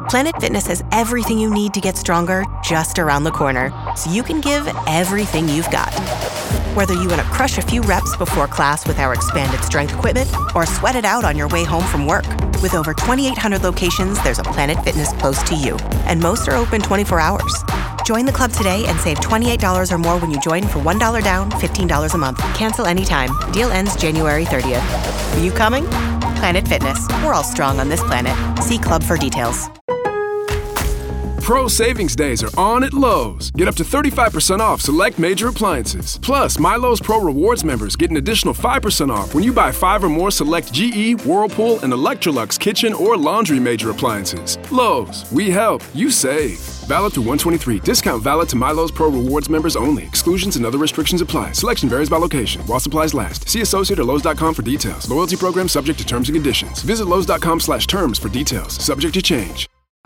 Planet Fitness has everything you need to get stronger just around the corner, so you can give everything you've got. Whether you want to crush a few reps before class with our expanded strength equipment or sweat it out on your way home from work. With over 2,800 locations, there's a Planet Fitness close to you, and most are open 24 hours. Join the club today and save $28 or more when you join for $1 down, $15 a month. Cancel anytime. Deal ends January 30th. Are you coming? Planet Fitness. We're all strong on this planet. See club for details. Pro Savings Days are on at Lowe's. Get up to 35% off select major appliances. Plus, My Lowe's Pro Rewards members get an additional 5% off when you buy 5 or more select GE, Whirlpool, and Electrolux kitchen or laundry major appliances. Lowe's, we help, you save. Valid through 123. Discount valid to My Lowe's Pro Rewards members only. Exclusions and other restrictions apply. Selection varies by location while supplies last. See associate or Lowes.com for details. Loyalty program subject to terms and conditions. Visit Lowes.com/terms for details. Subject to change.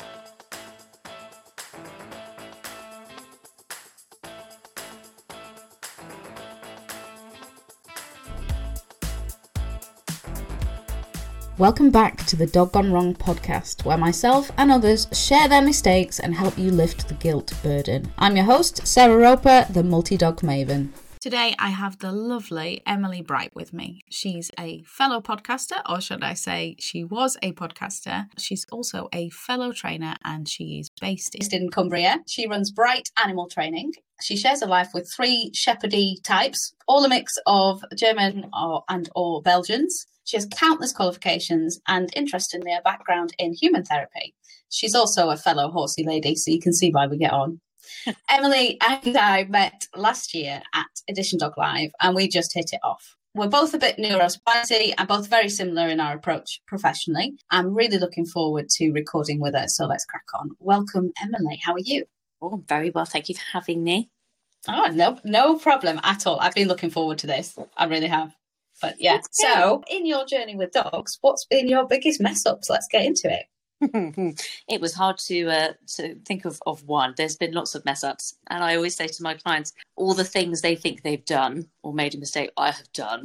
Welcome back to the Dog Gone Wrong podcast, where myself and others share their mistakes and help you lift the guilt burden. I'm your host, Sarah Roper, the multi-dog maven. Today I have the lovely Emily Bright with me. She's a fellow podcaster, or should I say she was a podcaster. She's also a fellow trainer and she is based in Cumbria. She runs Bright Animal Training. She shares her life with 3 Shepherdie types, all a mix of German or Belgians. She has countless qualifications and, interestingly, a background in human therapy. She's also a fellow horsey lady, so you can see why we get on. Emily and I met last year at Edition Dog Live, and we just hit it off. We're both a bit neurospicy and both very similar in our approach professionally. I'm really looking forward to recording with her, so let's crack on. Welcome, Emily. How are you? Oh, very well. Thank you for having me. Oh, no problem at all. I've been looking forward to this. I really have. But yeah, so in your journey with dogs, what's been your biggest mess ups? Let's get into it. It was hard to think of one. There's been lots of mess ups, and I always say to my clients, all the things they think they've done or made a mistake, I have done.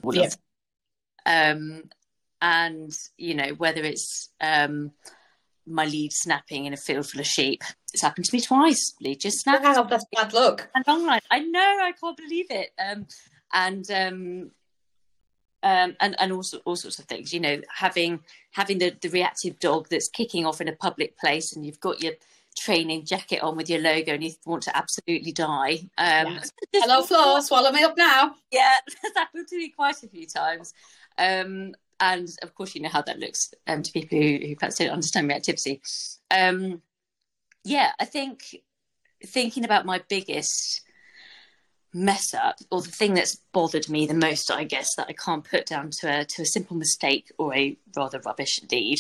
And you know, whether it's my lead snapping in a field full of sheep, it's happened to me twice. Lead just snapped. Wow, that's bad luck. And I'm like, I know, I can't believe it. And all sorts of things, you know, having the reactive dog that's kicking off in a public place, and you've got your training jacket on with your logo, and you want to absolutely die. Hello, floor, swallow me up now. Yeah, that's happened to me quite a few times. And of course, you know how that looks to people who perhaps don't understand reactivity. I think thinking about my biggest mess up, or the thing that's bothered me the most, I guess, that I can't put down to a simple mistake or a rather rubbish deed,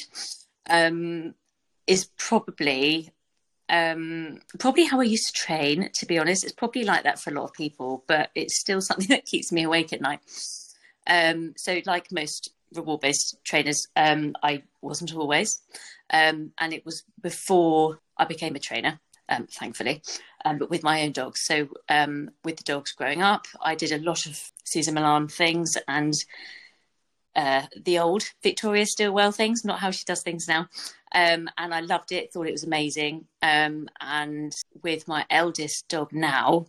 is probably how I used to train. To be honest, it's probably like that for a lot of people, but it's still something that keeps me awake at night. So like most reward-based trainers, I wasn't always, and it was before I became a trainer, thankfully. But with my own dogs. So with the dogs growing up, I did a lot of Cesar Millan things and the old Victoria Stilwell things, not how she does things now. And I loved it, thought it was amazing. And with my eldest dog now,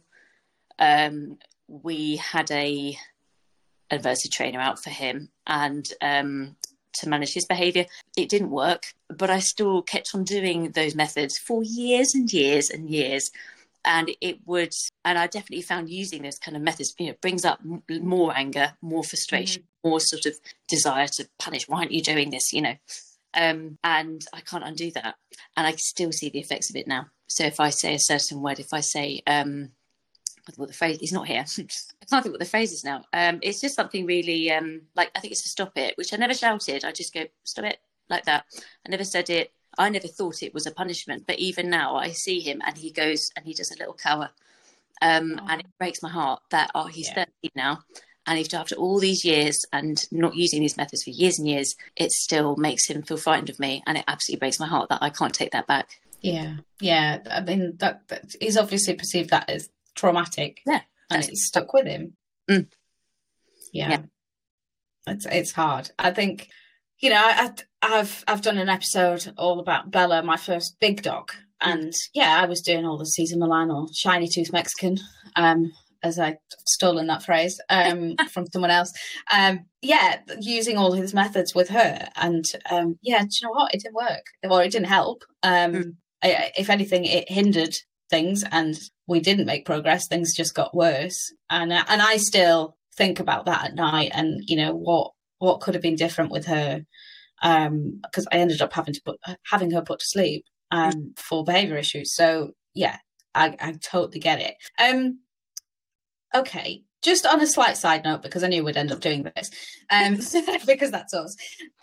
we had a adversity trainer out for him and to manage his behaviour. It didn't work, but I still kept on doing those methods for years and years and years. And I definitely found using those kind of methods, you know, brings up more anger, more frustration, more sort of desire to punish. Why aren't you doing this? You know, and I can't undo that. And I still see the effects of it now. So if I say a certain word, if I say, what the phrase, he's not here. I can't think what the phrase is now. It's just something really, like, I think it's to stop it, which I never shouted. I just go, stop it, like that. I never said it. I never thought it was a punishment, but even now I see him and he goes and he does a little cower. And it breaks my heart that he's 13 now. And after all these years and not using these methods for years and years, it still makes him feel frightened of me. And it absolutely breaks my heart that I can't take that back. Yeah. Yeah. I mean, that he's obviously perceived that as traumatic. Yeah. And it's stuck with him. Yeah. It's hard. I think, you know, I've done an episode all about Bella, my first big dog. And yeah, I was doing all the Cesar Millan or shiny tooth Mexican, as I've stolen that phrase from someone else. Using all his methods with her. And do you know what? It didn't work. Or it didn't help. If anything, it hindered things and we didn't make progress. Things just got worse. And I still think about that at night and, you know, what could have been different with her. Because I ended up having her put to sleep for behaviour issues. So yeah, I totally get it. Okay, just on a slight side note, because I knew we'd end up doing this, because that's us.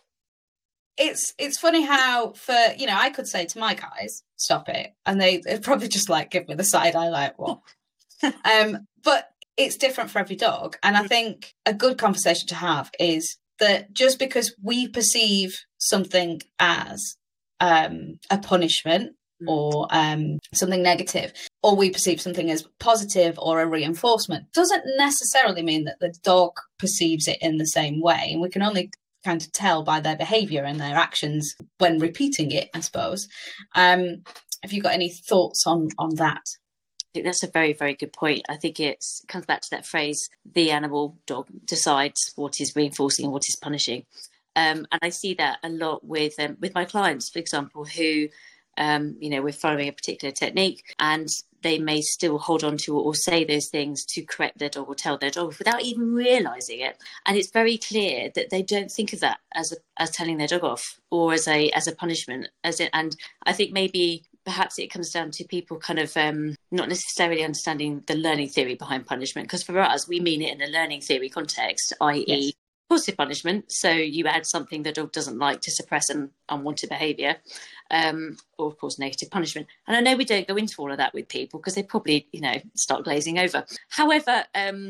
It's funny how I could say to my guys, stop it, and they'd probably just like give me the side eye, like what? But it's different for every dog, and I think a good conversation to have is that just because we perceive something as a punishment or something negative, or we perceive something as positive or a reinforcement, doesn't necessarily mean that the dog perceives it in the same way. And we can only kind of tell by their behaviour and their actions when repeating it, I suppose. Have you got any thoughts on that? I think that's a very, very good point. I think it comes back to that phrase, the animal dog decides what is reinforcing and what is punishing. And I see that a lot with my clients, for example, who, we're following a particular technique and they may still hold on to or say those things to correct their dog or tell their dog without even realising it. And it's very clear that they don't think of that as telling their dog off or as a punishment. And I think maybe perhaps it comes down to people kind of not necessarily understanding the learning theory behind punishment, because for us, we mean it in a learning theory context, i.e. Yes. Positive punishment. So you add something the dog doesn't like to suppress an unwanted behaviour, or of course negative punishment. And I know we don't go into all of that with people because they probably, start glazing over. However,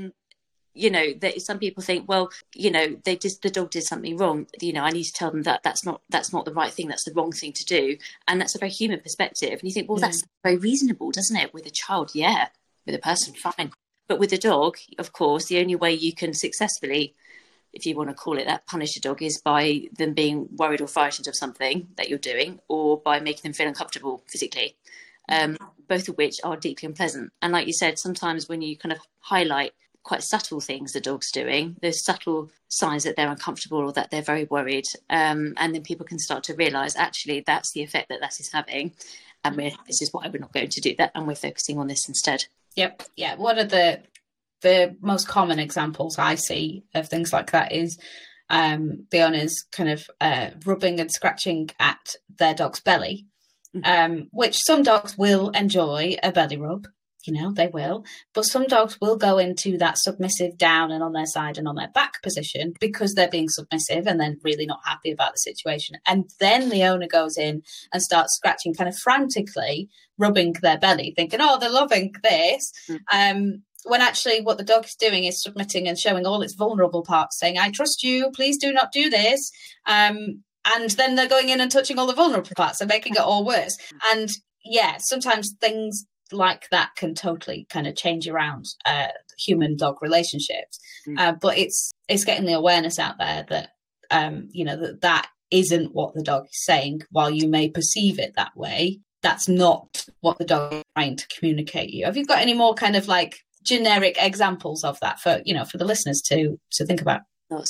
some people think, well, the dog did something wrong. I need to tell them that that's not the right thing. That's the wrong thing to do. And that's a very human perspective. And you think, well, that's very reasonable, doesn't it? With a child, yeah. With a person, fine. But with a dog, of course, the only way you can successfully, if you want to call it that, punish a dog is by them being worried or frightened of something that you're doing, or by making them feel uncomfortable physically, both of which are deeply unpleasant. And like you said, sometimes when you kind of highlight quite subtle things the dog's doing, those subtle signs that they're uncomfortable or that they're very worried, and then people can start to realise, actually, that's the effect that is having, and this is why we're not going to do that, and we're focusing on this instead. Yep. Yeah. One of the most common examples I see of things like that is the owners kind of rubbing and scratching at their dog's belly, which some dogs will enjoy a belly rub. They will. But some dogs will go into that submissive down and on their side and on their back position because they're being submissive and then really not happy about the situation. And then the owner goes in and starts scratching kind of frantically, rubbing their belly, thinking, oh, they're loving this. When actually what the dog is doing is submitting and showing all its vulnerable parts, saying, I trust you, please do not do this. And then they're going in and touching all the vulnerable parts and making it all worse. And yeah, sometimes things like that can totally kind of change around human dog relationships. But it's getting the awareness out there that that isn't what the dog is saying. While you may perceive it that way, that's not what the dog is trying to communicate you. Have you got any more kind of like generic examples of that for the listeners to think about?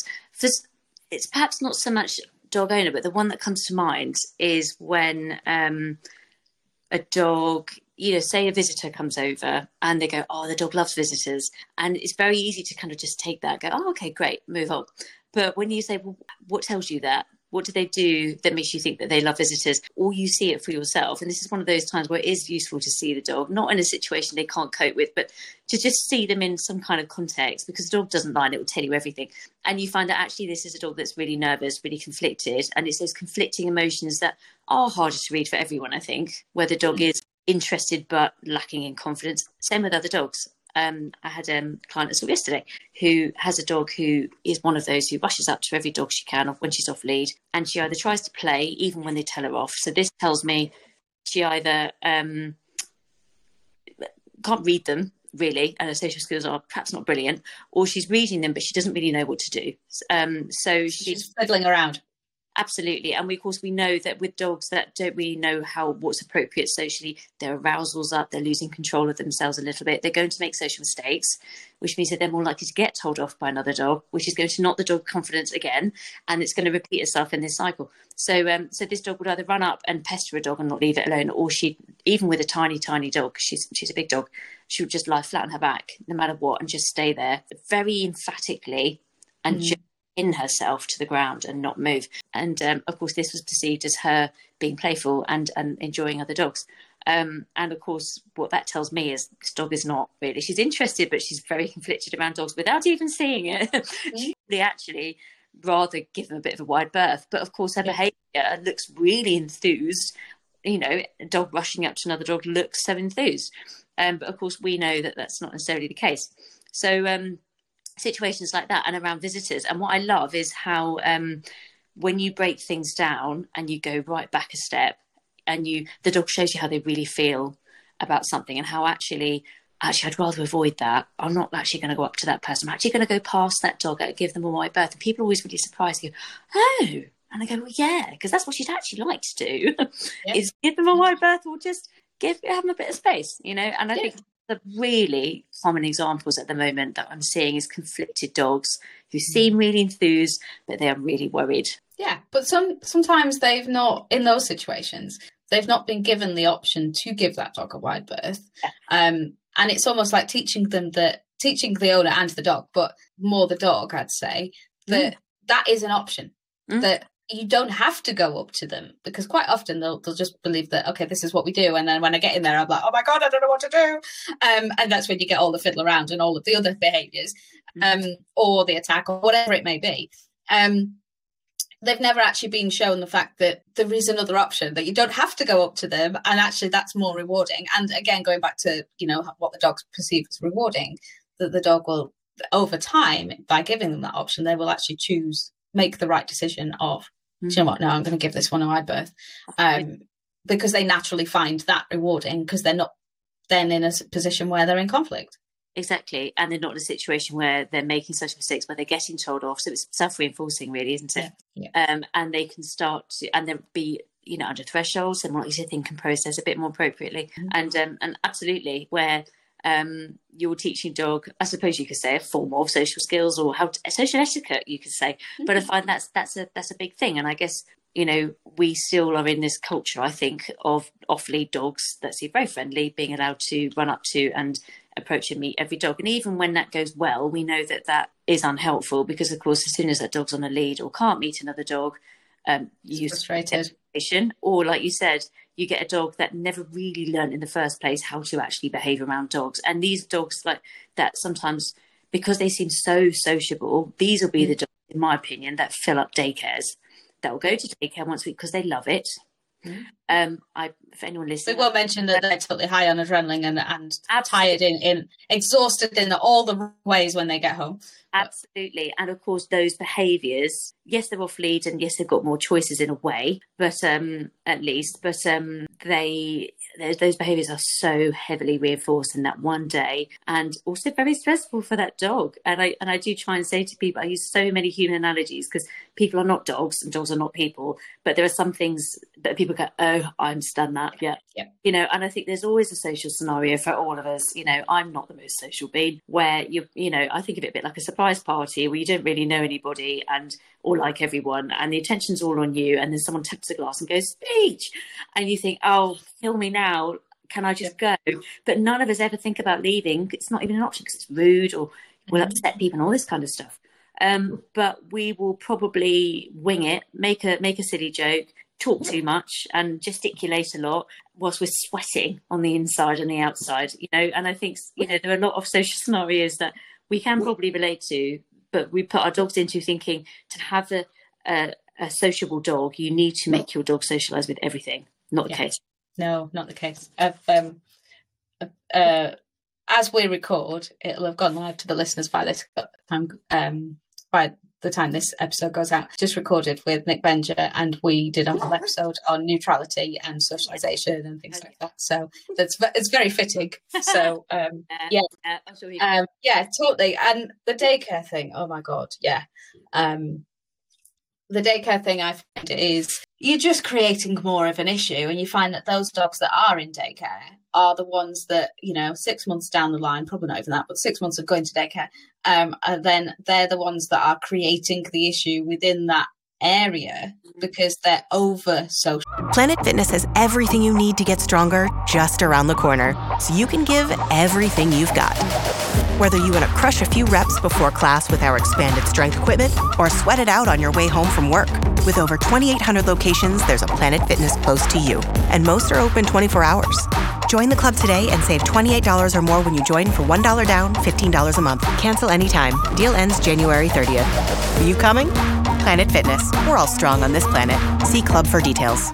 It's perhaps not so much dog owner, but the one that comes to mind is when a dog, say a visitor comes over and they go, oh, the dog loves visitors. And it's very easy to kind of just take that and go, oh, okay, great, move on. But when you say, well, what tells you that? What do they do that makes you think that they love visitors? Or you see it for yourself. And this is one of those times where it is useful to see the dog, not in a situation they can't cope with, but to just see them in some kind of context, because the dog doesn't lie and it will tell you everything. And you find that actually this is a dog that's really nervous, really conflicted. And it's those conflicting emotions that are harder to read for everyone, I think, where the dog is interested but lacking in confidence. Same with other dogs. I had a client I saw yesterday who has a dog who is one of those who rushes up to every dog she can when she's off lead, and she either tries to play even when they tell her off. So this tells me she either can't read them really, and her social skills are perhaps not brilliant, or she's reading them but she doesn't really know what to do. So she's fiddling around. Absolutely. And of course, we know that with dogs that don't really know what's appropriate socially, their arousal's up, they're losing control of themselves a little bit. They're going to make social mistakes, which means that they're more likely to get told off by another dog, which is going to knock the dog confidence again. And it's going to repeat itself in this cycle. So this dog would either run up and pester a dog and not leave it alone, or she, even with a tiny, tiny dog, she's a big dog, she would just lie flat on her back no matter what and just stay there very emphatically and just pin herself to the ground and not move. And of course, this was perceived as her being playful and enjoying other dogs. And of course, what that tells me is this dog is not really, she's interested, but she's very conflicted around dogs without even seeing it. She probably actually rather give them a bit of a wide berth. But of course, her behaviour looks really enthused. You know, a dog rushing up to another dog looks so enthused. But of course, we know that that's not necessarily the case. So situations like that and around visitors. And what I love is how when you break things down and you go right back a step and the dog shows you how they really feel about something and how actually I'd rather avoid that. I'm not actually going to go up to that person. I'm actually going to go past that dog and give them a wide berth. And people are always really surprised. They go, oh. And I go, well, yeah, because that's what she'd actually like to do, is give them a wide berth or just have them a bit of space, you know. And I think the really common examples at the moment that I'm seeing is conflicted dogs who seem really enthused, but they are really worried. Yeah, but sometimes they've not, in those situations, they've not been given the option to give that dog a wide berth. And it's almost like teaching the owner and the dog, but more the dog, I'd say, that is an option, that you don't have to go up to them, because quite often they'll just believe that, okay, this is what we do. And then when I get in there, I'm like, oh my God, I don't know what to do. And that's when you get all the fiddle around and all of the other behaviours, or the attack or whatever it may be. They've never actually been shown the fact that there is another option, that you don't have to go up to them. And actually that's more rewarding. And again, going back to, you know, what the dogs perceive as rewarding, that the dog will, over time, by giving them that option, they will actually make the right decision of, do you know what? No, I'm going to give this one a wide berth, because they naturally find that rewarding, because they're not then in a position where they're in conflict. Exactly. And they're not in a situation where they're making such mistakes, where they're getting told off. So it's self-reinforcing, really, isn't it? Yeah. And they can start to, and then be, you know, under thresholds and more easy to think and process a bit more appropriately. And absolutely, where you're teaching dog, I suppose you could say, a form of social skills or social etiquette, you could say. But I find that's a big thing. And I guess, you know, we still are in this culture, I think, of off-lead dogs that seem very friendly, being allowed to run up to and approach and meet every dog. And even when that goes well, we know that is unhelpful, because, of course, as soon as that dog's on a lead or can't meet another dog, you frustrated. Or, like you said, you get a dog that never really learned in the first place how to actually behave around dogs. And these dogs like that, sometimes, because they seem so sociable, these will be the dogs, in my opinion, that fill up daycares. They'll go to daycare once a week because they love it. If anyone listening, we will mention that they're totally high on adrenaline and tired, exhausted in all the ways when they get home. Absolutely. And of course, those behaviours, yes, they're off lead, and yes, they've got more choices in a way, but at least, but those behaviours are so heavily reinforced in that one day, and also very stressful for that dog. And I do try and say to people, I use so many human analogies, because people are not dogs and dogs are not people, but there are some things that people go, oh, I understand that. Yeah. You know, and I think there's always a social scenario for all of us. You know, I'm not the most social being, where you know, I think of it a bit like a surprise party where you don't really know anybody and or like everyone, and the attention's all on you, and then someone taps a glass and goes, speech, and you think, oh, kill me now, can I just go? But none of us ever think about leaving. It's not even an option, because it's rude or will upset people and all this kind of stuff. But we will probably wing it, make a silly joke, talk too much and gesticulate a lot whilst we're sweating on the inside and the outside, you know. And I think, you know, there are a lot of social scenarios that we can probably relate to, but we put our dogs into thinking to have a sociable dog, you need to make your dog socialise with everything. Not the case. No, not the case. As we record, it'll have gone live to the listeners by this time. By the time this episode goes out, just recorded with Nick Benger, and we did a whole episode on neutrality and socialisation and things like that. So it's very fitting. So yeah, totally. And the daycare thing, oh my God, yeah. the daycare thing I find is you're just creating more of an issue, and you find that those dogs that are in daycare are the ones that, 6 months down the line, probably not even that, but 6 months of going to daycare, then they're the ones that are creating the issue within that area because they're over social. Planet Fitness has everything you need to get stronger just around the corner, so you can give everything you've got. Whether you want to crush a few reps before class with our expanded strength equipment or sweat it out on your way home from work. With over 2,800 locations, there's a Planet Fitness close to you, and most are open 24 hours. Join the club today and save $28 or more when you join for $1 down, $15 a month. Cancel anytime. Deal ends January 30th. Are you coming? Planet Fitness. We're all strong on this planet. See club for details.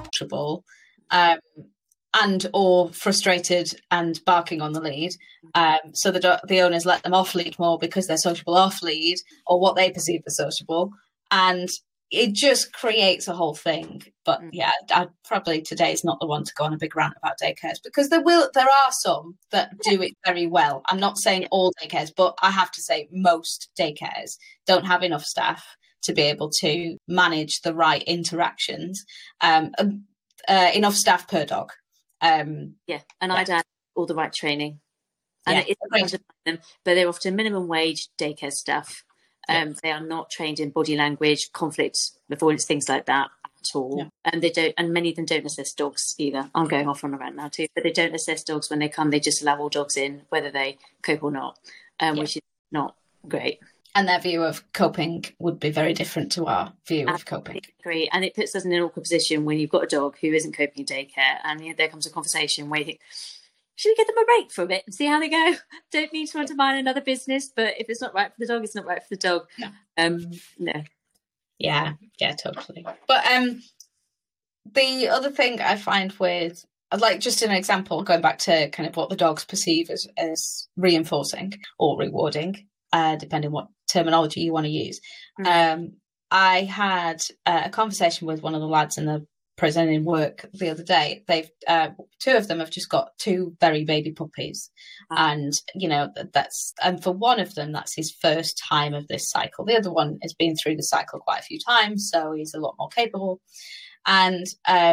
And or frustrated and barking on the lead. So the owners let them off lead more because they're sociable off lead, or what they perceive as sociable. And it just creates a whole thing. But yeah, I probably today is not the one to go on a big rant about daycares, because there are some that do it very well. I'm not saying all daycares, but I have to say most daycares don't have enough staff to be able to manage the right interactions. Enough staff per dog. And I'd add all the right training. And it's great to find them, but they're often minimum wage daycare staff. They are not trained in body language, conflict avoidance, things like that at all. Yeah. And they don't, and many of them don't assess dogs either. I'm going off on a rant now too, but they don't assess dogs when they come. They just allow all dogs in, whether they cope or not, which is not great. And their view of coping would be very different to our view of coping. I agree. And it puts us in an awkward position when you've got a dog who isn't coping in daycare, and there comes a conversation where you think, should we get them a break for a bit and see how they go? Don't mean to undermine another business, but if it's not right for the dog, it's not right for the dog. No. Yeah, totally. But the other thing I find with, like, just an example, going back to kind of what the dogs perceive as reinforcing or rewarding, depending what terminology you want to use. I had a conversation with one of the lads in the prison in work the other day. They've two of them have just got two very baby puppies, and and for one of them, that's his first time of this cycle. The other one has been through the cycle quite a few times, so he's a lot more capable. And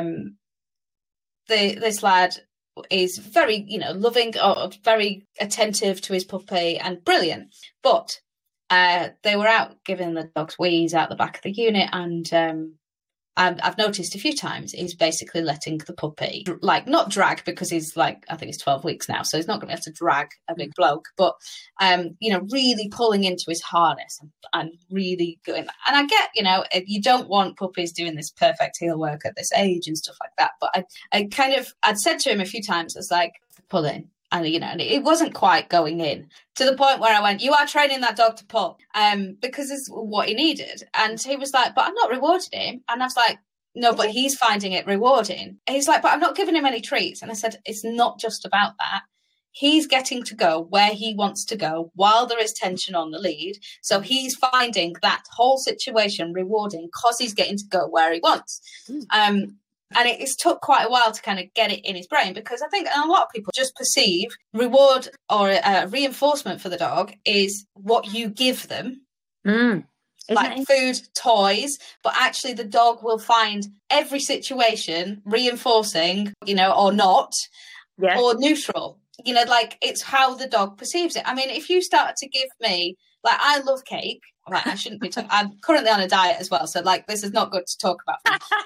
this lad is very, loving, or very attentive to his puppy and brilliant. But they were out giving the dogs wheeze out the back of the unit, and I've noticed a few times he's basically letting the puppy, like, not drag, because he's like, I think he's 12 weeks now, so he's not going to be able to drag a big bloke, but, really pulling into his harness and really going. And I get, you don't want puppies doing this perfect heel work at this age and stuff like that. But I'd said to him a few times, it's like, pull in. And, and it wasn't quite going in, to the point where I went, you are training that dog to pull, because it's what he needed. And he was like, but I'm not rewarding him. And I was like, no, but he's finding it rewarding. And he's like, but I'm not giving him any treats. And I said, it's not just about that. He's getting to go where he wants to go while there is tension on the lead. So he's finding that whole situation rewarding because he's getting to go where he wants. And it's took quite a while to kind of get it in his brain, because I think a lot of people just perceive reward or reinforcement for the dog is what you give them, like food, toys, but actually the dog will find every situation reinforcing, or not, or neutral. Like, it's how the dog perceives it. I mean, if you start to give me, like, I love cake. Like, I shouldn't be I'm currently on a diet as well, so, like, this is not good to talk about.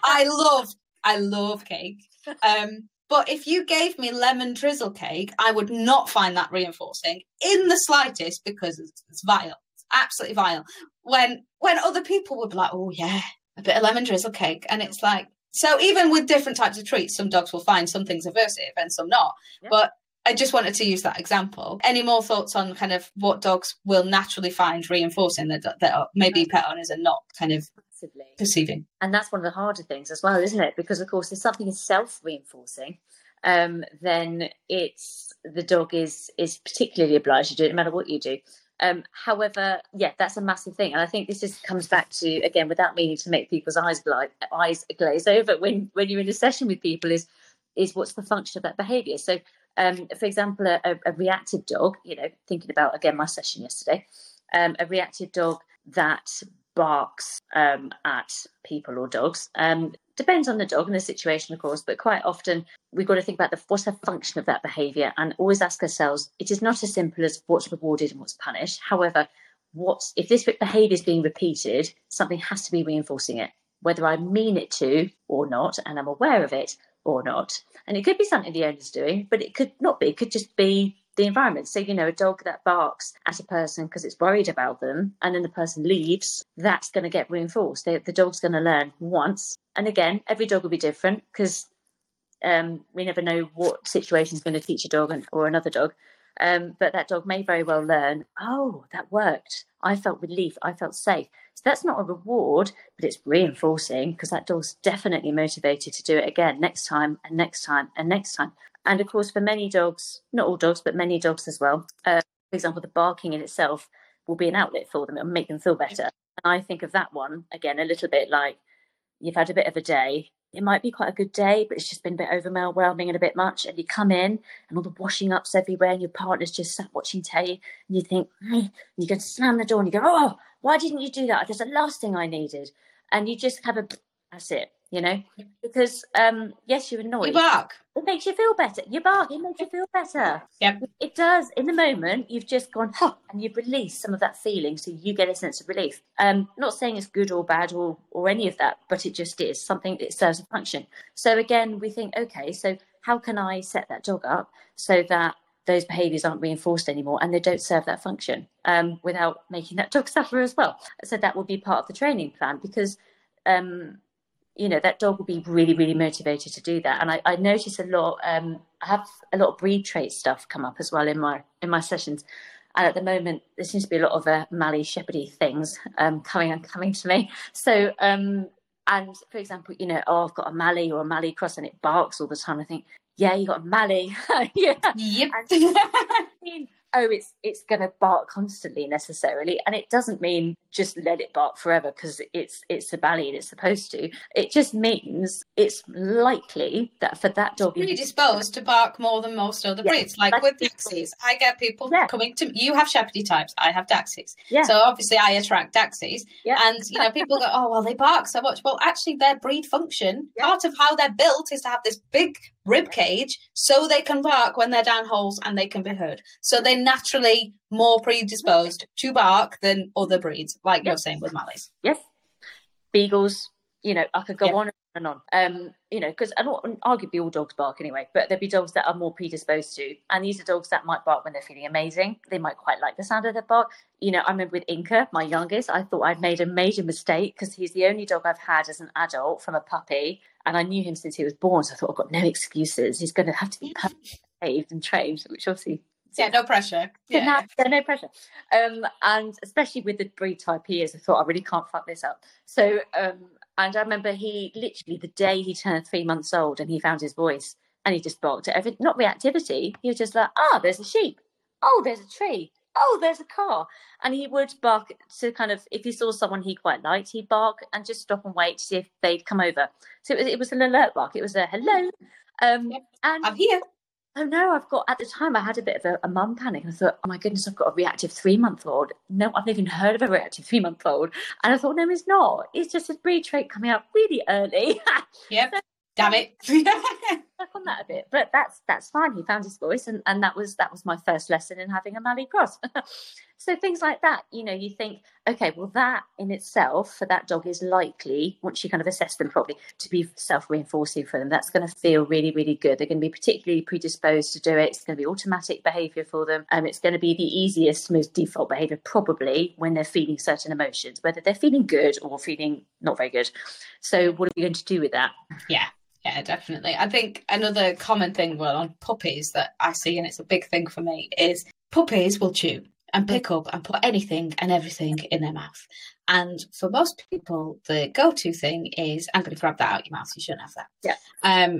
I love cake. But if you gave me lemon drizzle cake, I would not find that reinforcing in the slightest, because it's vile. It's absolutely vile. When other people would be like, oh yeah, a bit of lemon drizzle cake. And it's like, so even with different types of treats, some dogs will find some things aversive and some not. Yeah. But I just wanted to use that example. Any more thoughts on kind of what dogs will naturally find reinforcing that maybe pet owners are not kind of perceiving? And that's one of the harder things as well, isn't it? Because, of course, if something is self-reinforcing, then the dog is particularly obliged to do it, no matter what you do. However, that's a massive thing. And I think this comes back to, again, without meaning to make people's eyes glaze over when you're in a session with people, is what's the function of that behaviour. So, for example, a reactive dog, thinking about, again, my session yesterday, a reactive dog that barks at people or dogs. Depends on the dog and the situation, of course, but quite often we've got to think about what's the function of that behaviour, and always ask ourselves, it is not as simple as what's rewarded and what's punished. However, if this behaviour is being repeated, something has to be reinforcing it, whether I mean it to or not, and I'm aware of it or not. And it could be something the owner's doing, but it could not be. It could just be the environment. So, a dog that barks at a person because it's worried about them, and then the person leaves, that's going to get reinforced. The dog's going to learn once. And again, every dog will be different, because we never know what situation is going to teach a dog or another dog. But that dog may very well learn, oh, that worked. I felt relief. I felt safe. So that's not a reward, but it's reinforcing, because that dog's definitely motivated to do it again next time and next time and next time. And of course, for many dogs, not all dogs, but many dogs as well, for example, the barking in itself will be an outlet for them. It'll make them feel better. And I think of that one, again, a little bit like you've had a bit of a day. It might be quite a good day, but it's just been a bit overwhelming and a bit much. And you come in and all the washing up's everywhere, and your partner's just sat watching telly, and you think, and you go to slam the door and you go, oh, why didn't you do that? That's the last thing I needed. And you just have that's it, because yes, you're annoyed. You bark. It makes you feel better. You bark. It makes you feel better. Yep. It does. In the moment, you've just gone, and you've released some of that feeling, so you get a sense of relief. Not saying it's good or bad or any of that, but it just is something that serves a function. So again, we think, okay, so how can I set that dog up so that those behaviours aren't reinforced anymore and they don't serve that function, without making that dog suffer as well? So that will be part of the training plan, because that dog will be really, really motivated to do that. And I notice a lot, I have a lot of breed trait stuff come up as well in my sessions. And at the moment, there seems to be a lot of Mallee Shepherdy things coming to me. So, and for example, I've got a Mallee or a Mallee cross and it barks all the time. I think, yeah, you got a Mallee. Yeah. Yep. It's going to bark constantly necessarily, and it doesn't mean just let it bark forever because it's a Mallee and it's supposed to. It just means it's likely that for that dog, predisposed to bark more than most other breeds. Like with Daxies, I get people coming to me. You have Shepherdy types, I have Daxies. Yeah. So obviously I attract Daxies. Yeah. And people go, oh well, they bark so much. Well, actually, their breed function, part of how they're built, is to have this big rib cage so they can bark when they're down holes and they can be heard. So they're naturally more predisposed to bark than other breeds, like you're saying with Mallees. Yes. Beagles, I could go on and on. Because arguably all dogs bark anyway, but there'd be dogs that are more predisposed to. And these are dogs that might bark when they're feeling amazing. They might quite like the sound of their bark. I remember with Inca, my youngest, I thought I'd made a major mistake because he's the only dog I've had as an adult from a puppy. And I knew him since he was born. So I thought, I've got no excuses. He's going to have to be behaved and trained, which obviously... Yeah, no pressure. No pressure. And especially with the breed type he is, I thought, I really can't fuck this up. So, and I remember he literally, the day he turned 3 months old and he found his voice and he just barked at everything, not reactivity. He was just like, there's a sheep. Oh, there's a tree. Oh, there's a car. And he would bark to kind of, if he saw someone he quite liked, he'd bark and just stop and wait to see if they'd come over. So it was an alert bark. It was a hello. And I'm here. Oh no, at the time I had a bit of a mum panic. I thought, oh my goodness, I've got a reactive 3-month-old. No, I've never even heard of a reactive 3-month-old. And I thought, no, it's not. It's just a breed trait coming out really early. Yep. Damn it. Back on that a bit. But that's fine. He found his voice and that was my first lesson in having a Mallee cross. So things like that, you think, okay, well that in itself for that dog is likely, once you kind of assess them properly, to be self-reinforcing for them. That's going to feel really, really good. They're going to be particularly predisposed to do it. It's going to be automatic behaviour for them. It's going to be the easiest, most default behaviour probably when they're feeling certain emotions, whether they're feeling good or feeling not very good. So what are we going to do with that? Yeah, definitely. I think another common thing on puppies that I see, and it's a big thing for me, is puppies will chew and pick up and put anything and everything in their mouth. And for most people, the go-to thing is, I'm going to grab that out your mouth. You shouldn't have that. Yeah.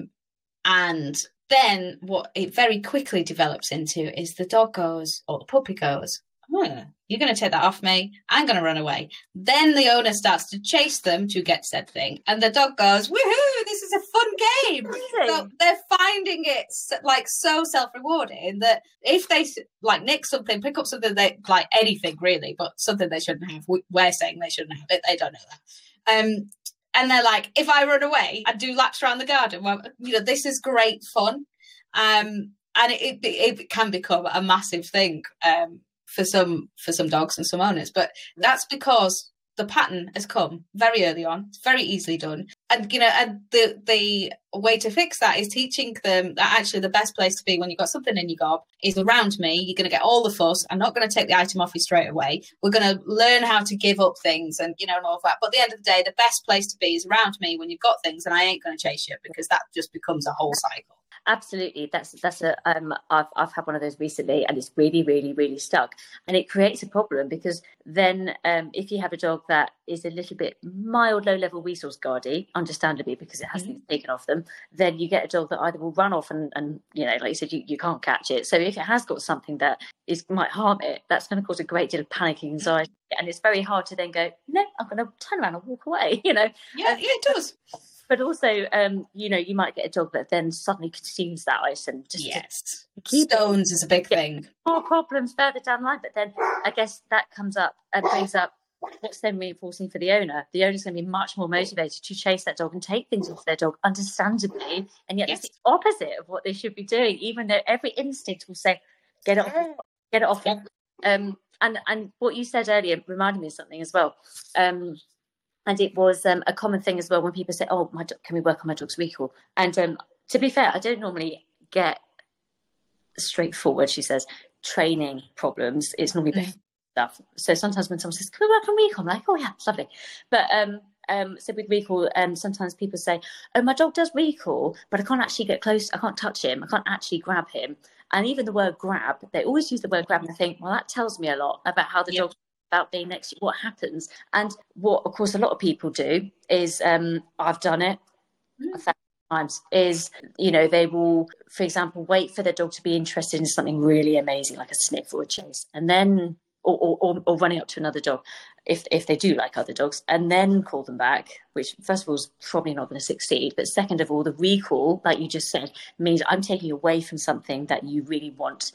And then what it very quickly develops into is the dog goes, or the puppy goes, you're going to take that off me. I'm going to run away. Then the owner starts to chase them to get said thing. And the dog goes, woohoo, this this is a fun game. So they're finding it like so self-rewarding that if they like nick something, pick up something they like, anything really, but something they shouldn't have, we're saying they shouldn't have it, they don't know that. And they're like, if I run away and do laps around the garden, well, you know, this is great fun. And it can become a massive thing for some dogs and some owners. But that's because the pattern has come very early on. It's very easily done. And, you know, and the way to fix that is teaching them that actually the best place to be when you've got something in your gob is around me. You're going to get all the fuss. I'm not going to take the item off you straight away. We're going to learn how to give up things and, you know, and all of that. But at the end of the day, the best place to be is around me when you've got things, and I ain't going to chase you, because that just becomes a whole cycle. Absolutely. That's I've had one of those recently, and it's really, really, really stuck. And it creates a problem because then if you have a dog that is a little bit mild, low-level resource guardy, understandably, because it has things taken off them, then you get a dog that either will run off and you know, like you said, you can't catch it. So if it has got something that might harm it, that's going to cause a great deal of panic and anxiety. And it's very hard to then go, no, I'm going to turn around and walk away, you know. Yeah, it does. But also, you know, you might get a dog that then suddenly consumes that ice and just stones is a big thing. More problems further down the line. But then I guess that comes up and brings up what's then reinforcing for the owner. The owner's going to be much more motivated to chase that dog and take things off their dog, understandably. And yet it's the opposite of what they should be doing, even though every instinct will say, get it off. And what you said earlier reminded me of something as well. And it was a common thing as well when people say, oh, can we work on my dog's recall? And to be fair, I don't normally get straightforward, she says, training problems. It's normally stuff. So sometimes when someone says, can we work on recall? I'm like, oh, yeah, it's lovely. But so with recall, sometimes people say, oh, my dog does recall, but I can't actually get close. I can't touch him. I can't actually grab him. And even the word grab, they always use the word grab, and I think, well, that tells me a lot about how the dog about being next to you, what happens. And what, of course, a lot of people do is, I've done it a thousand times, is, you know, they will, for example, wait for their dog to be interested in something really amazing, like a sniff or a chase, and then, or running up to another dog, if they do like other dogs, and then call them back, which first of all is probably not going to succeed. But second of all, the recall, like you just said, means I'm taking away from something that you really want.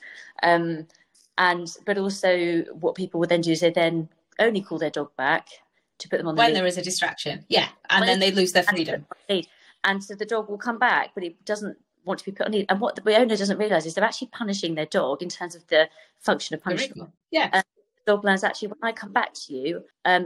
But also what people would then do is they then only call their dog back to put them on the lead. There is a distraction. Yeah. And then they lose their freedom. And so the dog will come back, but it doesn't want to be put on lead. And what the owner doesn't realise is they're actually punishing their dog in terms of the function of punishment. Yeah. The dog learns, actually, when I come back to you,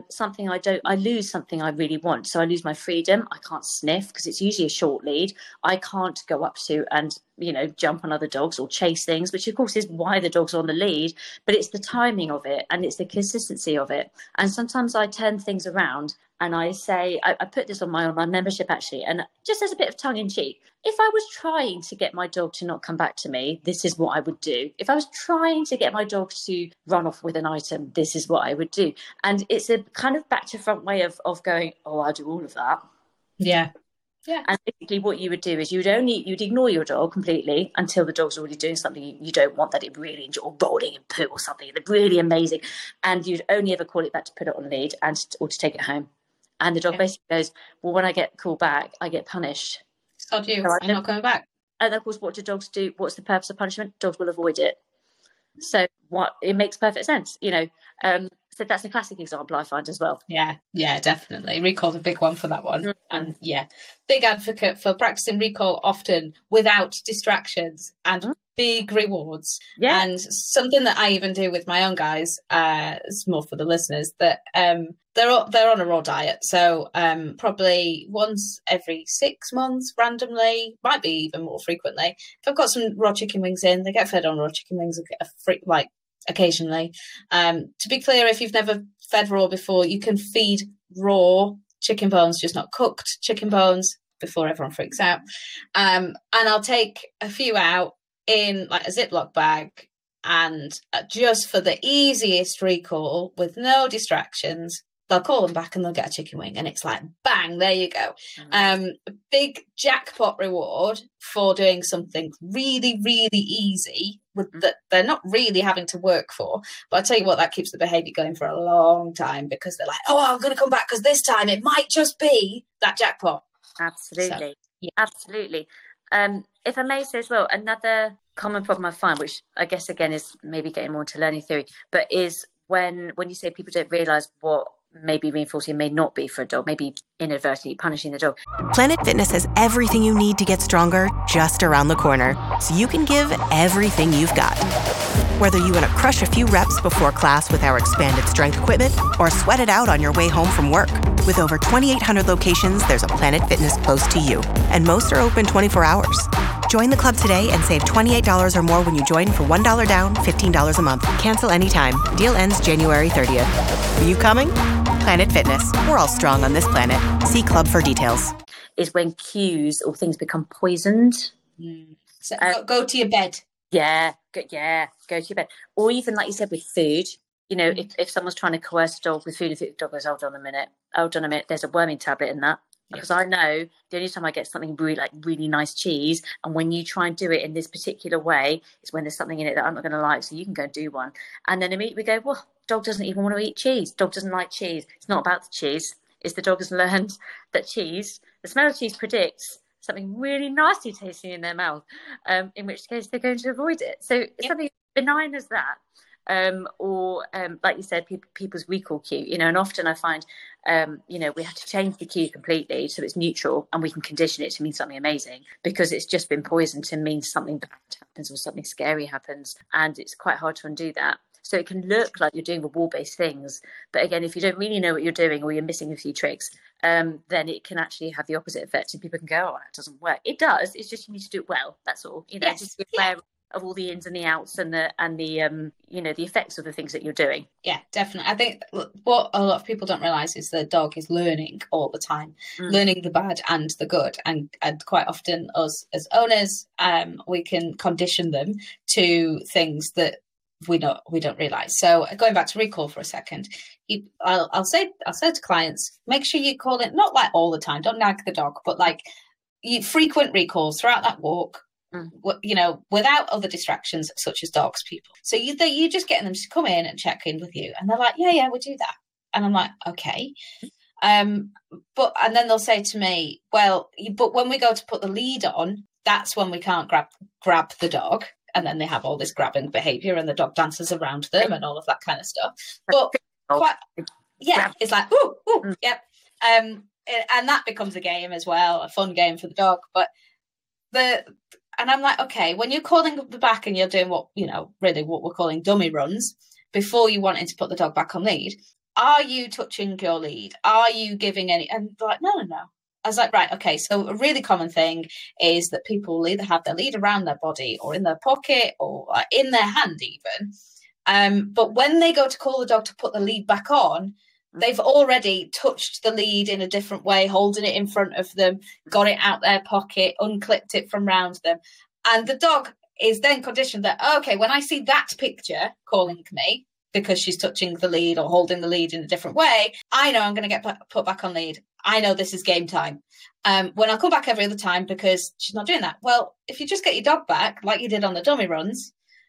I lose something I really want. So I lose my freedom. I can't sniff because it's usually a short lead. I can't go up to and, you know, jump on other dogs or chase things, which of course is why the dog's on the lead, but it's the timing of it and it's the consistency of it. And sometimes I turn things around and I say, I put this on my online membership actually, and just as a bit of tongue in cheek, if I was trying to get my dog to not come back to me, this is what I would do. If I was trying to get my dog to run off with an item, this is what I would do. And it's a kind of back to front way of going, oh, I'll do all of that. Yeah. Yeah. And basically what you would do is you'd ignore your dog completely until the dog's already doing something you don't want, that it really enjoys, or rolling in poo or something that's really amazing. And you'd only ever call it back to put it on lead or to take it home. And the dog basically goes, well, when I get called back, I get punished. Sod you, I'm not coming back. And of course, what do dogs do? What's the purpose of punishment? Dogs will avoid it. So it makes perfect sense, you know. So that's a classic example I find as well. Yeah, definitely. Recall's a big one for that one. Mm-hmm. And big advocate for practicing recall often without distractions and big rewards. Yeah. And something that I even do with my own guys, it's more for the listeners, that they're on a raw diet. So probably once every 6 months, randomly, might be even more frequently. If I've got some raw chicken wings in, they get fed on raw chicken wings occasionally. To be clear, if you've never fed raw before, you can feed raw chicken bones, just not cooked chicken bones, before everyone freaks out. And I'll take a few out in like a Ziploc bag, and just for the easiest recall with no distractions, they'll call them back and they'll get a chicken wing, and it's like, bang, there you go. Big jackpot reward for doing something really, really easy that they're not really having to work for. But I tell you what, that keeps the behaviour going for a long time, because they're like, oh, I'm going to come back because this time it might just be that jackpot. Absolutely. Yeah, absolutely. If I may say as well, another common problem I find, which I guess again is maybe getting more into learning theory, but is when you say people don't realise what maybe reinforcing may not be for a dog, maybe inadvertently punishing the dog. Planet Fitness has everything you need to get stronger just around the corner, so you can give everything you've got. Whether you want to crush a few reps before class with our expanded strength equipment or sweat it out on your way home from work. With over 2,800 locations, there's a Planet Fitness close to you, and most are open 24 hours. Join the club today and save $28 or more when you join for $1 down, $15 a month. Cancel anytime. Deal ends January 30th. Are you coming? Planet Fitness. We're all strong on this planet. See club for details. Is when cues or things become poisoned. So go to your bed. Yeah, go to your bed. Or even, like you said, with food. You know, if someone's trying to coerce a dog with food, if the dog goes, hold on a minute, there's a worming tablet in that. Because I know the only time I get something really nice cheese, and when you try and do it in this particular way, is when there's something in it that I'm not going to like, so you can go and do one. And then immediately we go, well, dog doesn't even want to eat cheese. Dog doesn't like cheese. It's not about the cheese. It's the dog has learned that cheese, the smell of cheese predicts something really nasty tasting in their mouth, in which case they're going to avoid it. So something benign as that. Or like you said, people's recall cue, you know, and often I find, you know, we have to change the cue completely so it's neutral and we can condition it to mean something amazing, because it's just been poisoned to mean something bad happens or something scary happens, and it's quite hard to undo that. So it can look like you're doing reward-based things, but again, if you don't really know what you're doing or you're missing a few tricks, then it can actually have the opposite effect, and people can go, oh, that doesn't work. It does. It's just you need to do it well. That's all. You know, just be aware of all the ins and the outs and the you know, the effects of the things that you're doing. Yeah, definitely. I think what a lot of people don't realise is the dog is learning all the time, learning the bad and the good, and quite often us as owners, we can condition them to things that we don't realise. So going back to recall for a second, I'll say to clients, make sure you call it, not like all the time, don't nag the dog, but like frequent recalls throughout that walk. You know, without other distractions such as dogs, people. So you're just getting them to come in and check in with you, and they're like, yeah, we'll do that. And I'm like, okay. But then they'll say to me, well, but when we go to put the lead on, that's when we can't grab the dog. And then they have all this grabbing behaviour, and the dog dances around them and all of that kind of stuff. But it's like, ooh, yep. And that becomes a game as well, a fun game for the dog. But and I'm like, okay, when you're calling up the back and you're doing what we're calling dummy runs, before you wanting to put the dog back on lead, are you touching your lead? Are you giving any? And they're like, no. I was like, right, okay. So a really common thing is that people will either have their lead around their body or in their pocket or in their hand even. But when they go to call the dog to put the lead back on, they've already touched the lead in a different way, holding it in front of them, got it out their pocket, unclipped it from round them. And the dog is then conditioned that, okay, when I see that picture calling me because she's touching the lead or holding the lead in a different way, I know I'm going to get put back on lead. I know this is game time. When I come back every other time because she's not doing that. Well, if you just get your dog back, like you did on the dummy runs,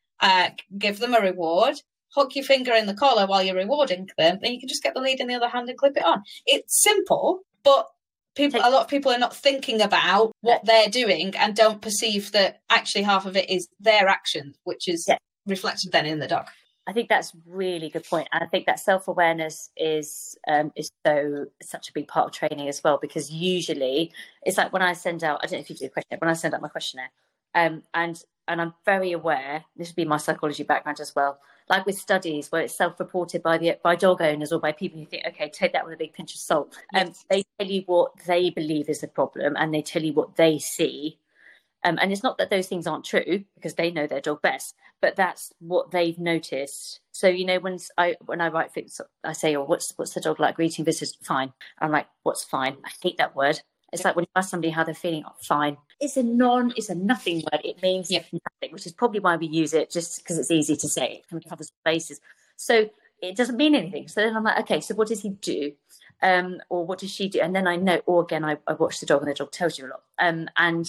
give them a reward, hook your finger in the collar while you're rewarding them, then you can just get the lead in the other hand and clip it on. It's simple, but a lot of people are not thinking about what they're doing and don't perceive that actually half of it is their action, which is reflected then in the dog. I think that's a really good point. And I think that self-awareness is such a big part of training as well, because usually it's like when I send out, I don't know if you do the questionnaire, when I send out my questionnaire, and I'm very aware, this would be my psychology background as well, like with studies where it's self-reported by dog owners or by people who think, okay, take that with a big pinch of salt. They tell you what they believe is the problem and they tell you what they see. And it's not that those things aren't true, because they know their dog best, but that's what they've noticed. So, you know, when I write things, I say, oh, what's the dog like greeting visitors? Fine. I'm like, what's fine? I hate that word. It's like when you ask somebody how they're feeling, oh, fine. It's a nothing word. It means nothing, which is probably why we use it, just because it's easy to say. It kind of covers bases. So it doesn't mean anything. So then I'm like, okay, so what does he do? Or what does she do? And then I know, or again, I watch the dog and the dog tells you a lot.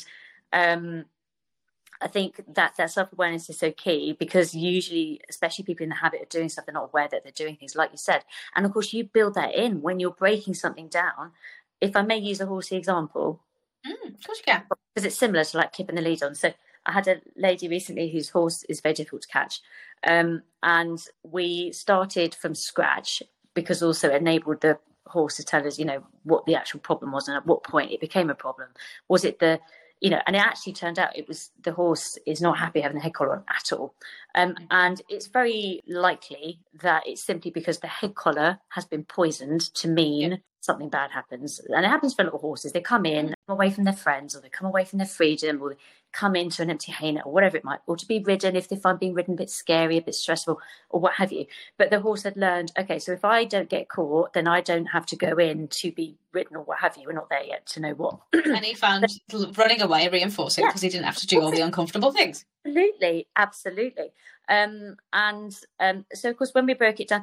I think that self-awareness is so key, because usually, especially people in the habit of doing stuff, they're not aware that they're doing things, like you said. And of course, you build that in when you're breaking something down. If I may use a horsey example, Of course you can. Because it's similar to like clipping the lead on. So I had a lady recently whose horse is very difficult to catch. And we started from scratch, because also it enabled the horse to tell us, what the actual problem was and at what point it became a problem. Was it and it actually turned out it was the horse is not happy having the head collar on at all. And it's very likely that it's simply because the head collar has been poisoned to mean something bad happens. And it happens for little horses. They come in away from their friends, or they come away from their freedom, or they come into an empty haynet, or whatever it might, or to be ridden if they find being ridden a bit scary, a bit stressful, or what have you. But the horse had learned, okay, so if I don't get caught, then I don't have to go in to be ridden or what have you. We're not there yet to know what. And he found running away reinforcing, because he didn't have to do all the uncomfortable things. Absolutely. So of course, when we broke it down,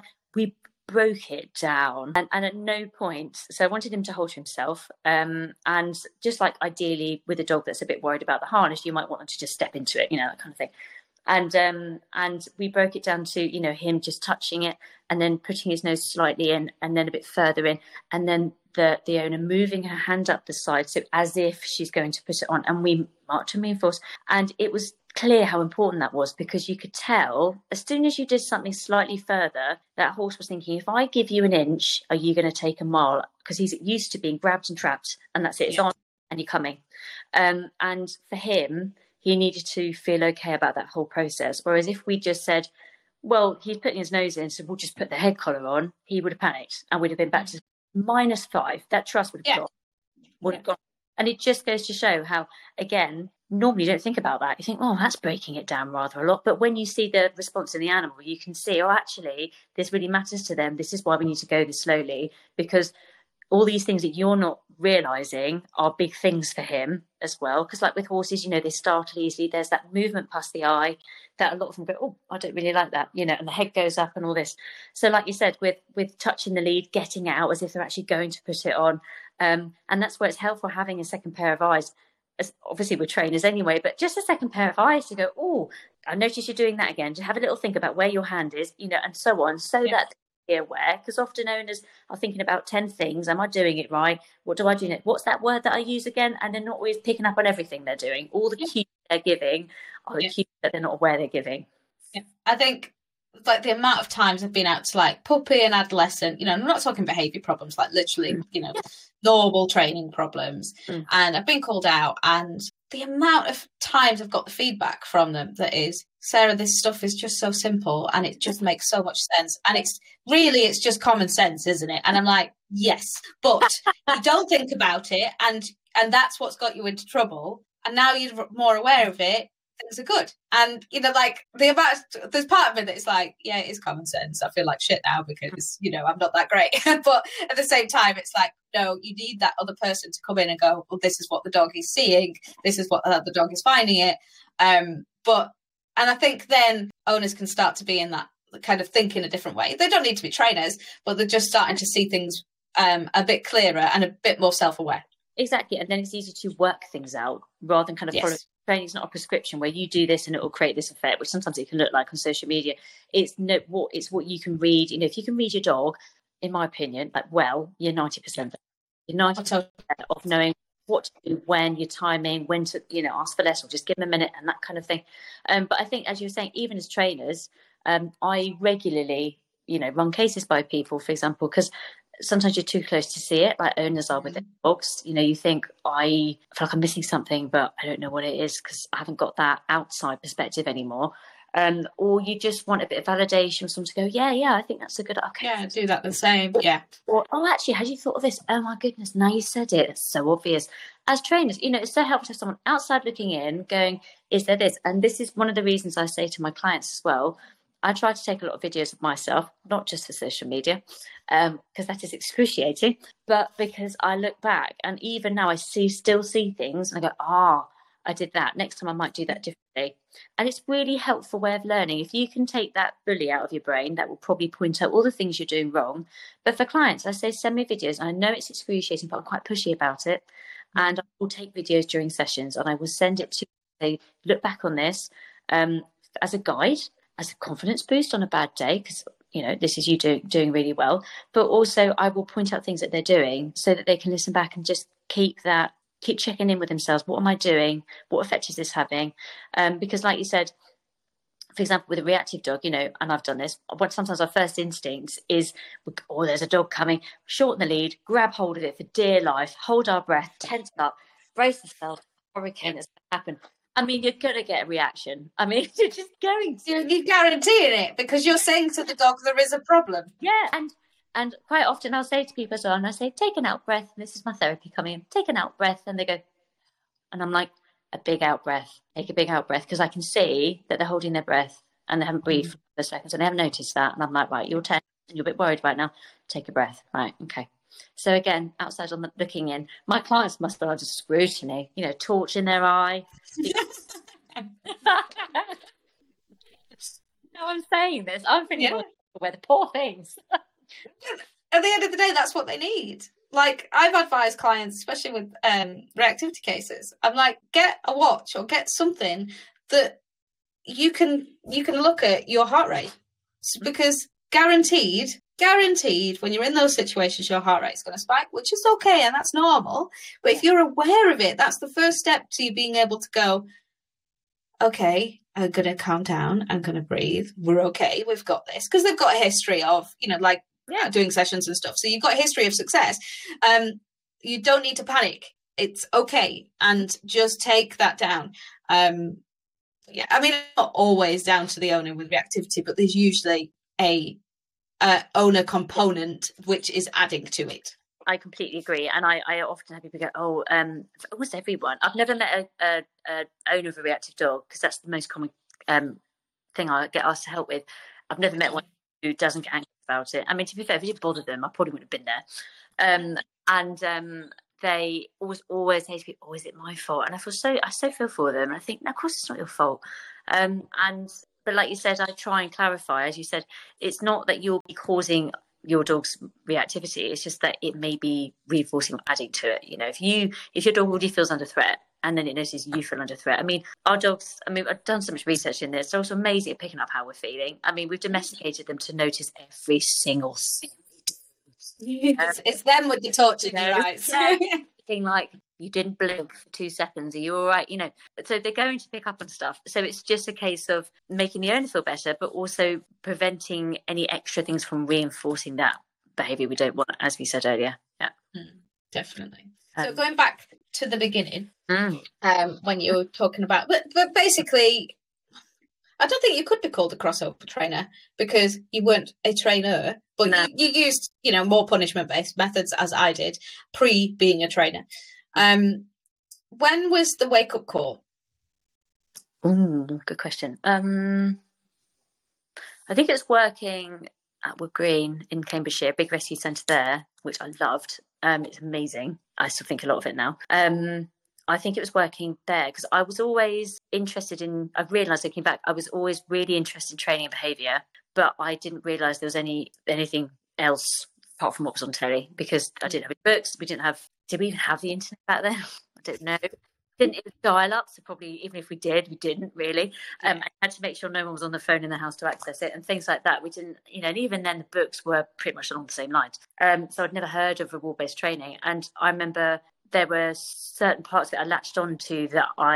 and at no point, so I wanted him to hold himself, and just like ideally with a dog that's a bit worried about the harness, you might want them to just step into it, that kind of thing. And we broke it down to him just touching it, and then putting his nose slightly in, and then a bit further in, and then the owner moving her hand up the side, so as if she's going to put it on, and we marked and reinforced. And it was clear how important that was, because you could tell as soon as you did something slightly further, that horse was thinking, if I give you an inch, are you going to take a mile? Because he's used to being grabbed and trapped, and that's it, it's on and you're coming. And for him, he needed to feel okay about that whole process. Whereas if we just said, well, he's putting his nose in, so we'll just put the head collar on, he would have panicked and we'd have been back to -5. That trust would have gone. And it just goes to show how, again, normally you don't think about that. You think, oh, that's breaking it down rather a lot. But when you see the response in the animal, you can see, oh, actually, this really matters to them. This is why we need to go this slowly, because all these things that you're not realizing are big things for him as well. Because like with horses, they startle easily. There's that movement past the eye that a lot of them go, oh, I don't really like that, and the head goes up and all this. So like you said, with touching the lead, getting out as if they're actually going to put it on. And that's where it's helpful having a second pair of eyes. As obviously we're trainers anyway, but just a second pair of eyes to go, oh, I noticed you're doing that again, to have a little think about where your hand is, and so on, so that they're aware. Because often owners are thinking about 10 things. Am I doing it right? What do I do next? What's that word that I use again? And they're not always picking up on everything they're doing. All the cues they're giving are the cues that they're not aware they're giving. I think like the amount of times I've been out to like puppy and adolescent, I'm not talking behaviour problems, like literally, normal training problems. And I've been called out, and the amount of times I've got the feedback from them that is, Sarah, this stuff is just so simple and it just makes so much sense. And it's just common sense, isn't it? And I'm like, yes, but you don't think about it, and that's what's got you into trouble. And now you're more aware of it, things are good. And like the amount there's part of it that's like, yeah, it is common sense. I feel like shit now because I'm not that great. But at the same time, it's like, no, you need that other person to come in and go, well, this is what the dog is seeing, this is what the dog is finding it. And I think then owners can start to be in that kind of think in a different way. They don't need to be trainers, but they're just starting to see things a bit clearer and a bit more self-aware. Exactly. And then it's easier to work things out rather than kind of follow. Training is not a prescription where you do this and it will create this effect, which sometimes it can look like on social media. It's what you can read. If you can read your dog, in my opinion, you're 90% there. You're 90% of knowing what to do, when, your timing, when to, ask for less or just give them a minute and that kind of thing. But I think, as you were saying, even as trainers, I regularly, run cases by people, for example, because sometimes you're too close to see it, like owners are with their dogs. You think, I feel like I'm missing something, but I don't know what it is because I haven't got that outside perspective anymore. Or you just want a bit of validation from someone to go, yeah, I think that's a good, okay. Yeah, do that the same, yeah. Or, oh, actually, had you thought of this? Oh, my goodness, now you said it. It's so obvious. As trainers, it's so helpful to have someone outside looking in going, is there this? And this is one of the reasons I say to my clients as well, I try to take a lot of videos of myself, not just for social media, because that is excruciating, but because I look back and even now I still see things and I go, I did that. Next time I might do that differently. And it's really helpful way of learning. If you can take that bully out of your brain, that will probably point out all the things you're doing wrong. But for clients, I say, send me videos. I know it's excruciating, but I'm quite pushy about it. And I will take videos during sessions and I will send it to say, look back on this as a guide, as a confidence boost on a bad day, because this is you doing really well. But also I will point out things that they're doing so that they can listen back and just keep that keep checking in with themselves. What am I doing? What effect is this having? Because like you said, for example, with a reactive dog, you know, and I've done this, sometimes our first instinct is, oh, there's a dog coming, shorten the lead, grab hold of it for dear life, hold our breath, tense up, brace yourself, hurricane is going to happen. I mean, you're going to get a reaction. I mean, you're just going to. You're guaranteeing it because you're saying to the dog there is a problem. Yeah, and quite often I'll say to people as well, and I say, take an out breath, and this is my therapy coming in, take an out breath, and they go, and I'm like, a big out breath, take a big out breath, because I can see that they're holding their breath and they haven't breathed for a second, and they haven't noticed that, and I'm like, right, you're 10, and you're a bit worried right now, take a breath, right, okay. So again, outside on the looking in, my clients must be under scrutiny, you know, torch in their eye. No, I'm saying this, I'm feeling where the poor things. At the end of the day, that's what they need. Like, I've advised clients, especially with reactivity cases, I'm like, get a watch or get something that you can look at your heart rate, because guaranteed, when you're in those situations, your heart rate is going to spike, which is okay, and that's normal. But if you're aware of it, that's the first step to you being able to go, okay, I'm going to calm down, I'm going to breathe, we're okay, we've got this. Because they've got a history of, you know, like, doing sessions and stuff. So you've got a history of success. You don't need to panic. It's okay. And just take that down. I mean, it's not always down to the owner with reactivity, but there's usually a owner component which is adding to it. I completely agree. And I often have people go, almost everyone. I've never met a owner of a reactive dog, because that's the most common thing I get asked to help with. I've never met one who doesn't get angry about it. I mean, to be fair, if it didn't bother them, I probably wouldn't have been there. They always say to me, "Oh, is it my fault?" And I so feel for them. And I think, no, of course it's not your fault. But like you said, I try and clarify, as you said, it's not that you'll be causing your dog's reactivity. It's just that it may be reinforcing or adding to it. You know, if your dog already feels under threat, and then it notices you feel under threat. I mean, our dogs, I've done so much research in this. They're also amazing at picking up how we're feeling. I mean, we've domesticated them to notice every single thing. It's them with the torch in their eyes. Thing like, you didn't blink for 2 seconds, are you all right? You know, so they're going to pick up on stuff. So it's just a case of making the owner feel better, but also preventing any extra things from reinforcing that behaviour we don't want, as we said earlier. Yeah, definitely. So going back to the beginning, when you were talking about, but basically, I don't think you could be called a crossover trainer because you weren't a trainer, but you used, you know, more punishment-based methods, as I did, pre being a trainer. When was the wake-up call? Good question. I think it's working at Wood Green in Cambridgeshire, big rescue centre there, which I loved. It's amazing. I still think a lot of it now. I think it was working there because I was always interested in, I've realised looking back, I was always really interested in training and behaviour, but I didn't realise there was anything else apart from what was on telly, because I didn't have any books. Did we even have the internet back then? I don't know. It was dial up, so probably even if we did, we didn't really. I had to make sure no one was on the phone in the house to access it and things like that. We didn't, you know, and even then the books were pretty much along the same lines. So I'd never heard of reward-based training. And I remember there were certain parts that I latched on to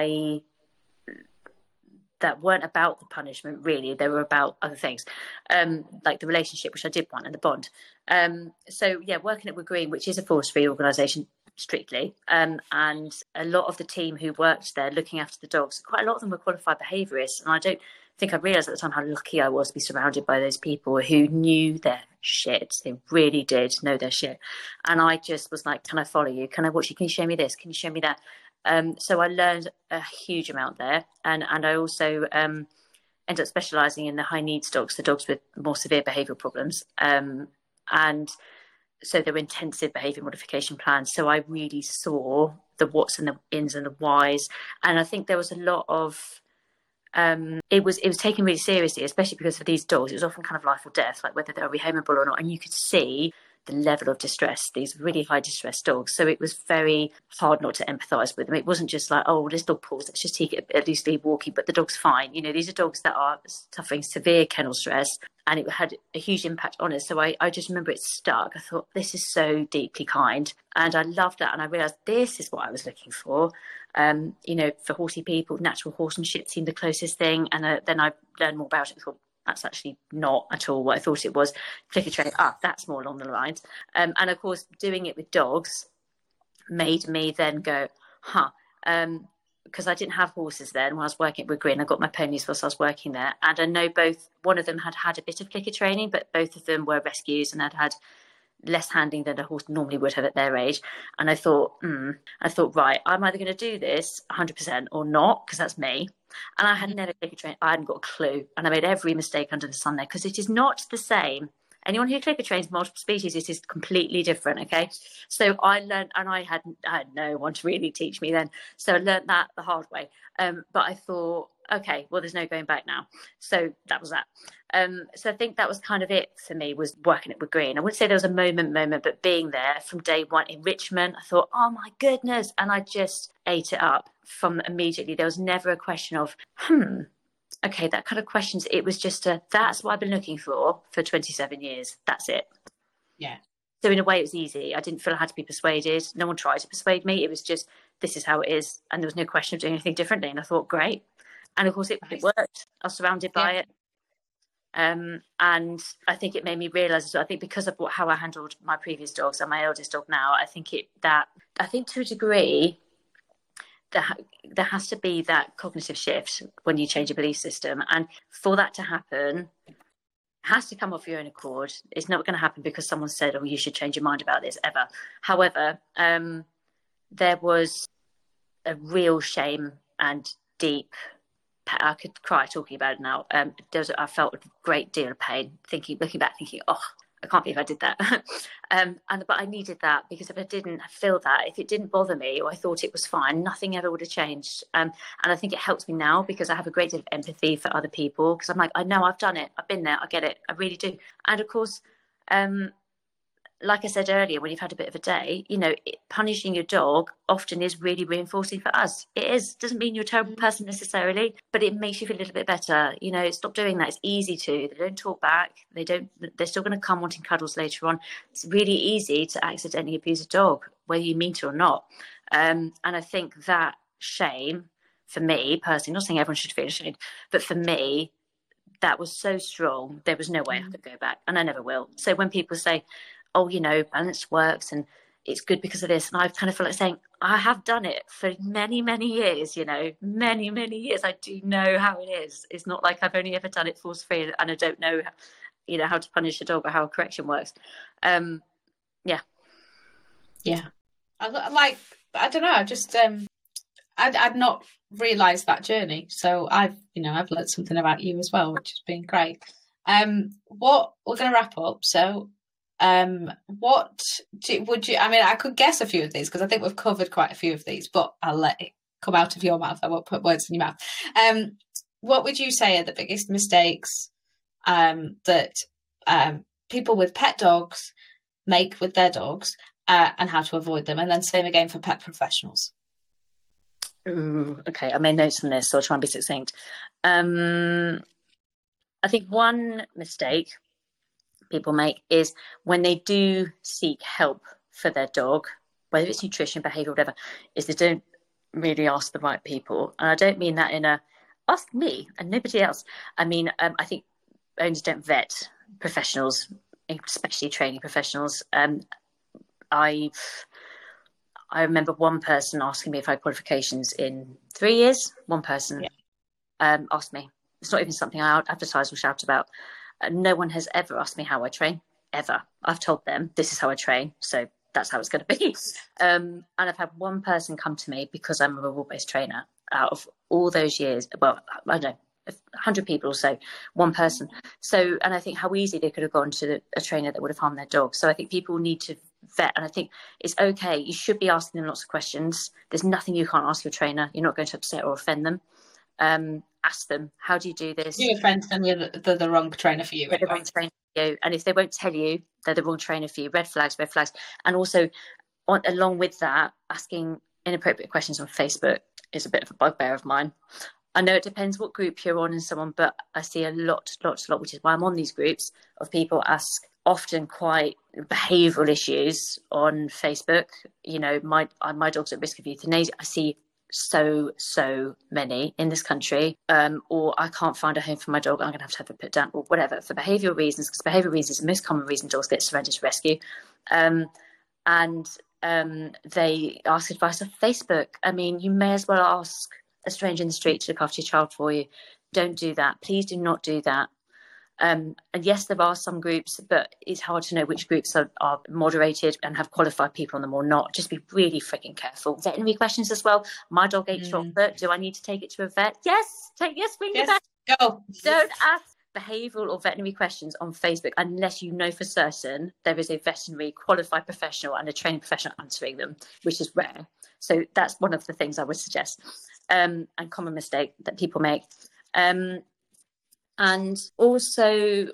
that weren't about the punishment, really. They were about other things, like the relationship, which I did want, and the bond. So, yeah, working at Wood Green, which is a force-free organisation, strictly, and a lot of the team who worked there looking after the dogs, quite a lot of them were qualified behaviourists, and I don't think I realised at the time how lucky I was to be surrounded by those people who knew their shit. They really did know their shit, and I just was like, can I follow you? Can I watch you? Can you show me this? Can you show me that? So I learned a huge amount there, and I also ended up specialising in the high needs dogs, the dogs with more severe behavioural problems, and so there were intensive behaviour modification plans. So I really saw the what's and the ins and the whys. And I think there was a lot of, it was taken really seriously, especially because for these dogs, it was often kind of life or death, like whether they'll be homeable or not. And you could see the level of distress, these really high distress dogs. So it was very hard not to empathise with them. It wasn't just like, oh, this dog pulls, let's just take it, at least leave walking, but the dog's fine. You know, these are dogs that are suffering severe kennel stress, and it had a huge impact on us. So I just remember it stuck. I thought, this is so deeply kind. And I loved that. And I realised this is what I was looking for. You know, for horsey people, natural horsemanship seemed the closest thing. And then I learned more about it and thought, that's actually not at all what I thought it was. Clicker training, that's more along the lines. And of course, doing it with dogs made me then go, because I didn't have horses then when I was working at Wood Green. I got my ponies whilst I was working there. And I know one of them had a bit of clicker training, but both of them were rescues and had less handling than a horse normally would have at their age. And I thought, right, I'm either going to do this 100% or not, because that's me. And I had never clicker trained. I hadn't got a clue. And I made every mistake under the sun there, because it is not the same. Anyone who clicker trains multiple species, it is completely different, okay? So I learned, and I had no one to really teach me then. So I learned that the hard way. But I thought, okay, well, there's no going back now. So that was that. So I think that was kind of it for me, was working at Wood Green. I wouldn't say there was a moment, but being there from day one in Richmond, I thought, oh my goodness. And I just ate it up from immediately. There was never a question of, okay, that kind of questions. It was just that's what I've been looking for 27 years. That's it. Yeah. So in a way, it was easy. I didn't feel I had to be persuaded. No one tried to persuade me. It was just, this is how it is. And there was no question of doing anything differently. And I thought, great. And of course, it worked. I was surrounded by it. And I think it made me realise as well, I think because of how I handled my previous dogs and my eldest dog now, I think to a degree, there has to be that cognitive shift when you change a belief system. And for that to happen, it has to come off your own accord. It's not going to happen because someone said, oh, you should change your mind about this, ever. However, there was a real shame and deep, I could cry talking about it now. I felt a great deal of pain looking back, thinking, oh, I can't believe I did that. But I needed that, because if I didn't feel that, if it didn't bother me, or I thought it was fine, nothing ever would have changed. And I think it helps me now, because I have a great deal of empathy for other people, because I'm like, I know I've done it. I've been there. I get it. I really do. And of course, like I said earlier, when you've had a bit of a day, you know, punishing your dog often is really reinforcing for us. It is. Doesn't mean you're a terrible person necessarily, but it makes you feel a little bit better. You know, stop doing that. It's easy to. They don't talk back. They're still going to come wanting cuddles later on. It's really easy to accidentally abuse a dog, whether you mean to or not. And I think that shame, for me personally, not saying everyone should feel ashamed, but for me, that was so strong. There was no way I could go back, and I never will. So when people say, oh, you know, balance works and it's good because of this, and I kind of feel like saying, I have done it for many, many years, you know, many, many years. I do know how it is. It's not like I've only ever done it force free and I don't know, you know, how to punish a dog or how a correction works. Yeah. I don't know. I just I'd not realised that journey, so I've learned something about you as well, which has been great. What we're going to wrap up. So, would you? I mean, I could guess a few of these because I think we've covered quite a few of these, but I'll let it come out of your mouth. I won't put words in your mouth. What would you say are the biggest mistakes that people with pet dogs make with their dogs, and how to avoid them? And then same again for pet professionals. Ooh, okay, I made notes on this, so I'll try and be succinct. I think one mistake people make is when they do seek help for their dog, whether it's nutrition, behaviour, whatever, is they don't really ask the right people. And I don't mean that in a ask me and nobody else. I mean, I think owners don't vet professionals, especially training professionals. I remember one person asking me if I had qualifications in 3 years. One person asked me. It's not even something I advertise or shout about. No one has ever asked me how I train, ever. I've told them this is how I train, so that's how it's going to be. And I've had one person come to me because I'm a reward-based trainer. Out of all those years, well, I don't know, 100 people or so, one person. So, and I think how easy they could have gone to a trainer that would have harmed their dog. So I think people need to vet, and I think it's okay. You should be asking them lots of questions. There's nothing you can't ask your trainer. You're not going to upset or offend them. Ask them, how do you do this? You offend them, they're the wrong trainer for you. Anyway. The wrong trainer. And if they won't tell you, they're the wrong trainer for you. Red flags, red flags. And also, along with that, asking inappropriate questions on Facebook is a bit of a bugbear of mine. I know it depends what group you're on and so on, but I see a lot, which is why I'm on these groups, of people ask often quite behavioural issues on Facebook. You know, my dog's at risk of euthanasia. I see so many in this country, or I can't find a home for my dog, I'm going to have it put down, or whatever, for behavioural reasons, because behavioural reasons is the most common reason dogs get surrendered to rescue. They ask advice on Facebook. I mean, you may as well ask a stranger in the street to look after your child for you. Don't do that. Please do not do that. And yes, there are some groups, but it's hard to know which groups are moderated and have qualified people on them or not. Just be really freaking careful. Veterinary questions as well. My dog ate chocolate. Do I need to take it to a vet? Yes. Ring the vet. Go. Don't ask behavioural or veterinary questions on Facebook unless you know for certain there is a veterinary qualified professional and a training professional answering them, which is rare. So that's one of the things I would suggest, and common mistake that people make. And also,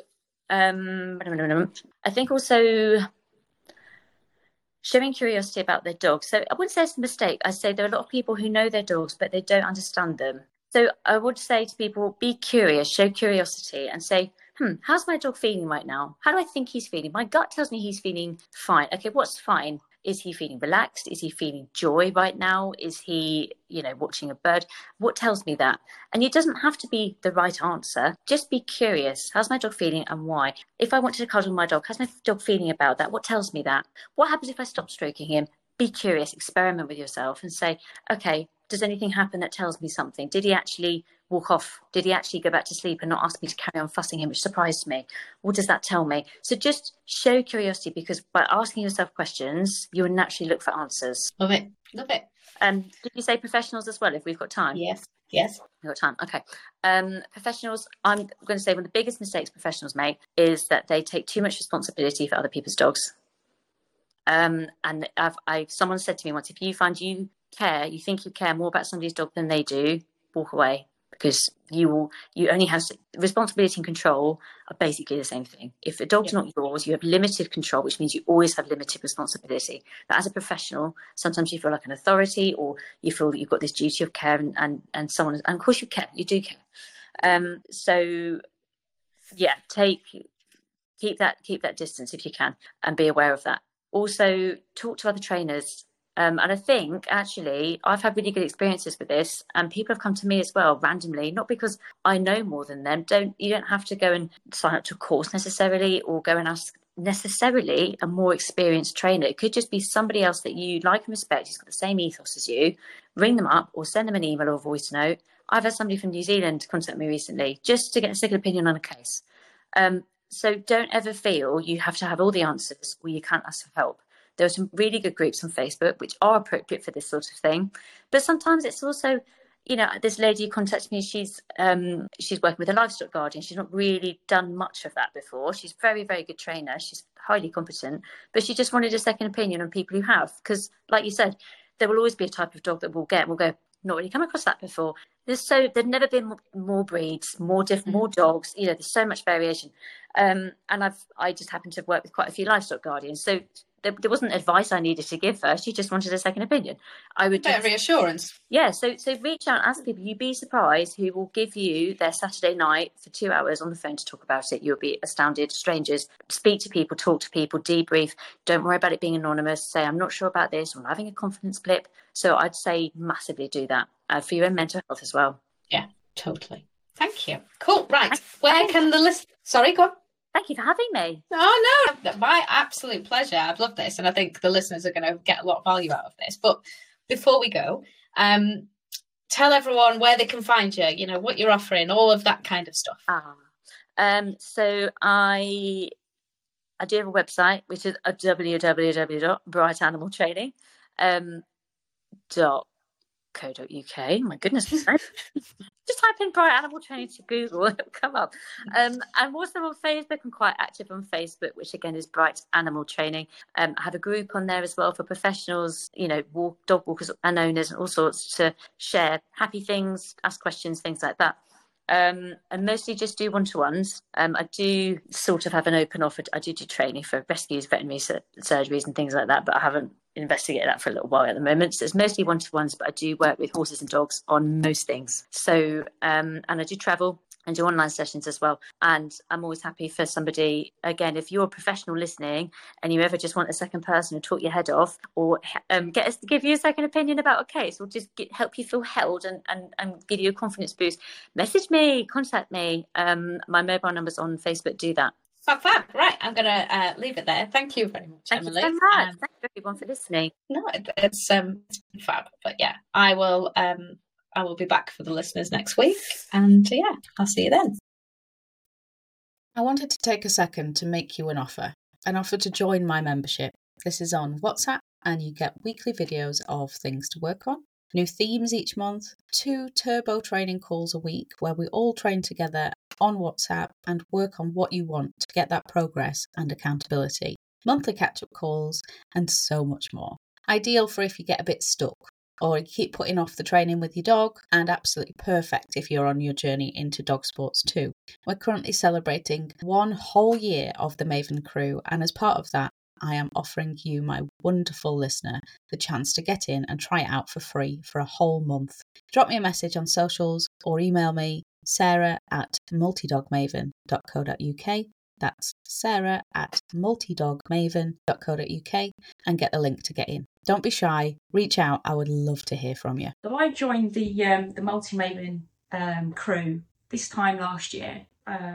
I think also showing curiosity about their dogs. So I wouldn't say it's a mistake. I say there are a lot of people who know their dogs, but they don't understand them. So I would say to people, be curious, show curiosity and say, how's my dog feeling right now? How do I think he's feeling? My gut tells me he's feeling fine. Okay, what's fine? Is he feeling relaxed? Is he feeling joy right now? Is he, watching a bird? What tells me that? And it doesn't have to be the right answer. Just be curious. How's my dog feeling and why? If I wanted to cuddle my dog, how's my dog feeling about that? What tells me that? What happens if I stop stroking him? Be curious, experiment with yourself and say, okay, does anything happen that tells me something? Did he actually walk off? Did he actually go back to sleep and not ask me to carry on fussing him, which surprised me? What does that tell me? So just show curiosity, because by asking yourself questions, you will naturally look for answers. Love it. Did you say professionals as well, if we've got time? Yes. We've got time. Okay. Professionals, I'm going to say one of the biggest mistakes professionals make is that they take too much responsibility for other people's dogs. And someone said to me once, if you find you think you care more about somebody's dog than they do, walk away, because you only have responsibility and control are basically the same thing. If a dog's not yours, you have limited control, which means you always have limited responsibility. But as a professional, sometimes you feel like an authority, or you feel that you've got this duty of care, and someone, and of course you care, you do care. Keep that distance if you can, and be aware of that. Also, talk to other trainers. And I think, actually, I've had really good experiences with this, and people have come to me as well, randomly, not because I know more than them. You don't have to go and sign up to a course necessarily, or go and ask necessarily a more experienced trainer. It could just be somebody else that you like and respect, who's got the same ethos as you. Ring them up or send them an email or a voice note. I've had somebody from New Zealand contact me recently just to get a second opinion on a case. So don't ever feel you have to have all the answers or you can't ask for help. There are some really good groups on Facebook which are appropriate for this sort of thing. But sometimes it's also, this lady contacted me, she's working with a livestock guardian. She's not really done much of that before. She's a very, very good trainer. She's highly competent, but she just wanted a second opinion on people who have. Because like you said, there will always be a type of dog that we'll go, not really come across that before. There's never been more breeds, more dogs. There's so much variation. And I just happen to work with quite a few livestock guardians. So there wasn't advice I needed to give her. She just wanted a second opinion. I would just reassurance. Yeah. So reach out and ask people. You'd be surprised who will give you their Saturday night for 2 hours on the phone to talk about it. You'll be astounded. Strangers, speak to people, talk to people, debrief. Don't worry about it being anonymous. Say, I'm not sure about this, or I'm having a confidence blip. So I'd say massively do that for your own mental health as well. Yeah, totally. Thank you. Cool. Right. Where can the list? Sorry, go on. Thank you for having me. Oh, no, my absolute pleasure. I've loved this, and I think the listeners are going to get a lot of value out of this. But before we go, tell everyone where they can find you, what you're offering, all of that kind of stuff. So I do have a website, which is www.brightanimaltraining.co.uk. My goodness. Just type in Bright Animal Training to Google, it'll come up. I'm also on Facebook. I'm quite active on Facebook, which again is Bright Animal Training. I have a group on there as well for professionals, dog walkers and owners and all sorts, to share happy things, ask questions, things like that. and mostly just do one-to-ones. I do sort of have an open offer. I do training for rescues, veterinary surgeries and things like that, but I haven't investigated that for a little while at the moment. So it's mostly one-to-ones, but I do work with horses and dogs on most things. So, and I do travel and do online sessions as well. And I'm always happy for somebody, again, if you're a professional listening and you ever just want a second person to talk your head off, or get us to give you a second opinion about a case, or just help you feel held and give you a confidence boost, message me, contact me. My mobile number's on Facebook, do that. Fab. Right, I'm going to leave it there. Thank you very much, Emily. Thank you so much. Thank you everyone for listening. No, it's fab. But yeah, I will be back for the listeners next week. And yeah, I'll see you then. I wanted to take a second to make you an offer to join my membership. This is on WhatsApp, and you get weekly videos of things to work on, new themes each month, 2 turbo training calls a week where we all train together on WhatsApp and work on what you want to get that progress and accountability, monthly catch-up calls, and so much more. Ideal for if you get a bit stuck or you keep putting off the training with your dog, and absolutely perfect if you're on your journey into dog sports too. We're currently celebrating 1 whole year of the Maven crew, and as part of that, I am offering you, my wonderful listener, the chance to get in and try it out for free for a whole month. Drop me a message on socials or email me, sarah@multidogmaven.co.uk. That's sarah@multidogmaven.co.uk, and get the link to get in. Don't be shy, reach out, I would love to hear from you. So I joined the Multi-Maven crew this time last year.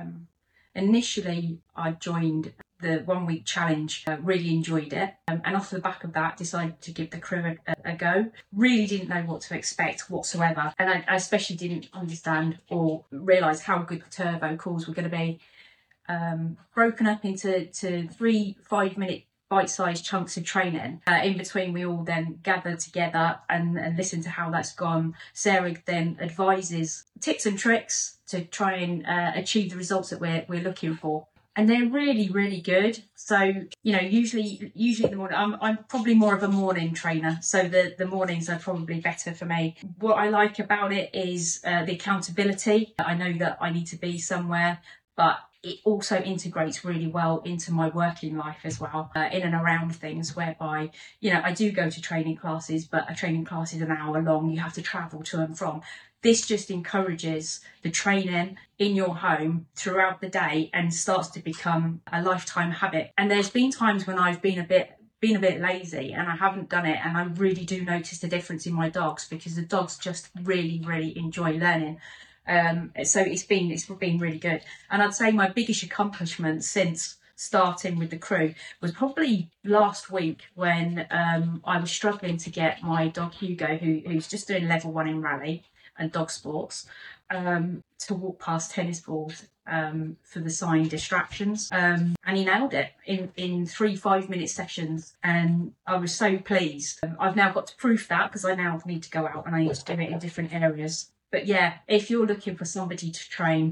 Initially, I joined the 1 week challenge, really enjoyed it, and off the back of that decided to give the crew a go. Really didn't know what to expect whatsoever, and I especially didn't understand or realise how good the turbo calls were going to be. Broken up into 3 5-minute bite-sized chunks of training. In between, we all then gather together and listen to how that's gone. Sarah then advises tips and tricks to try and achieve the results that we're looking for. And they're really, really good. So, usually in the morning, I'm probably more of a morning trainer. So the mornings are probably better for me. What I like about it is the accountability. I know that I need to be somewhere, but it also integrates really well into my working life as well, in and around things whereby, I do go to training classes, but a training class is an hour long. You have to travel to and from. This just encourages the training in your home throughout the day and starts to become a lifetime habit. And there's been times when I've been a bit lazy and I haven't done it, and I really do notice the difference in my dogs, because the dogs just really, really enjoy learning. So it's been really good. And I'd say my biggest accomplishment since starting with the crew was probably last week when I was struggling to get my dog Hugo, who's just doing level 1 in rally and dog sports, to walk past tennis balls for the sign distractions. And he nailed it in 3 5-minute sessions, and I was so pleased. I've now got to proof that, because I now need to go out and I need to do it in different areas. But yeah, if you're looking for somebody to train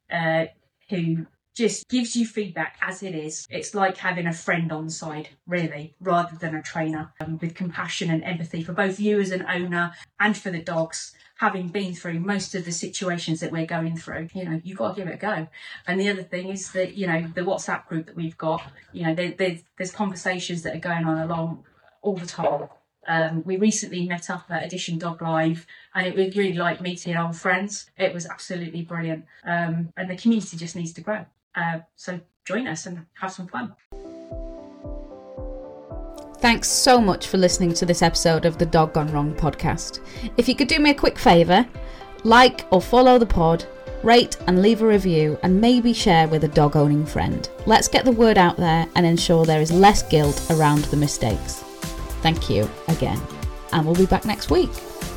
who just gives you feedback as it is, it's like having a friend on side, really, rather than a trainer, with compassion and empathy for both you as an owner and for the dogs, having been through most of the situations that we're going through. You've got to give it a go. And the other thing is that, the WhatsApp group that we've got, there's conversations that are going on along all the time. We recently met up at Edition Dog Live, and it was really like meeting old friends. It was absolutely brilliant. And the community just needs to grow. So join us and have some fun. Thanks so much for listening to this episode of the Dog Gone Wrong podcast. If you could do me a quick favour, like or follow the pod, rate and leave a review, and maybe share with a dog owning friend. Let's get the word out there and ensure there is less guilt around the mistakes. Thank you again, and we'll be back next week.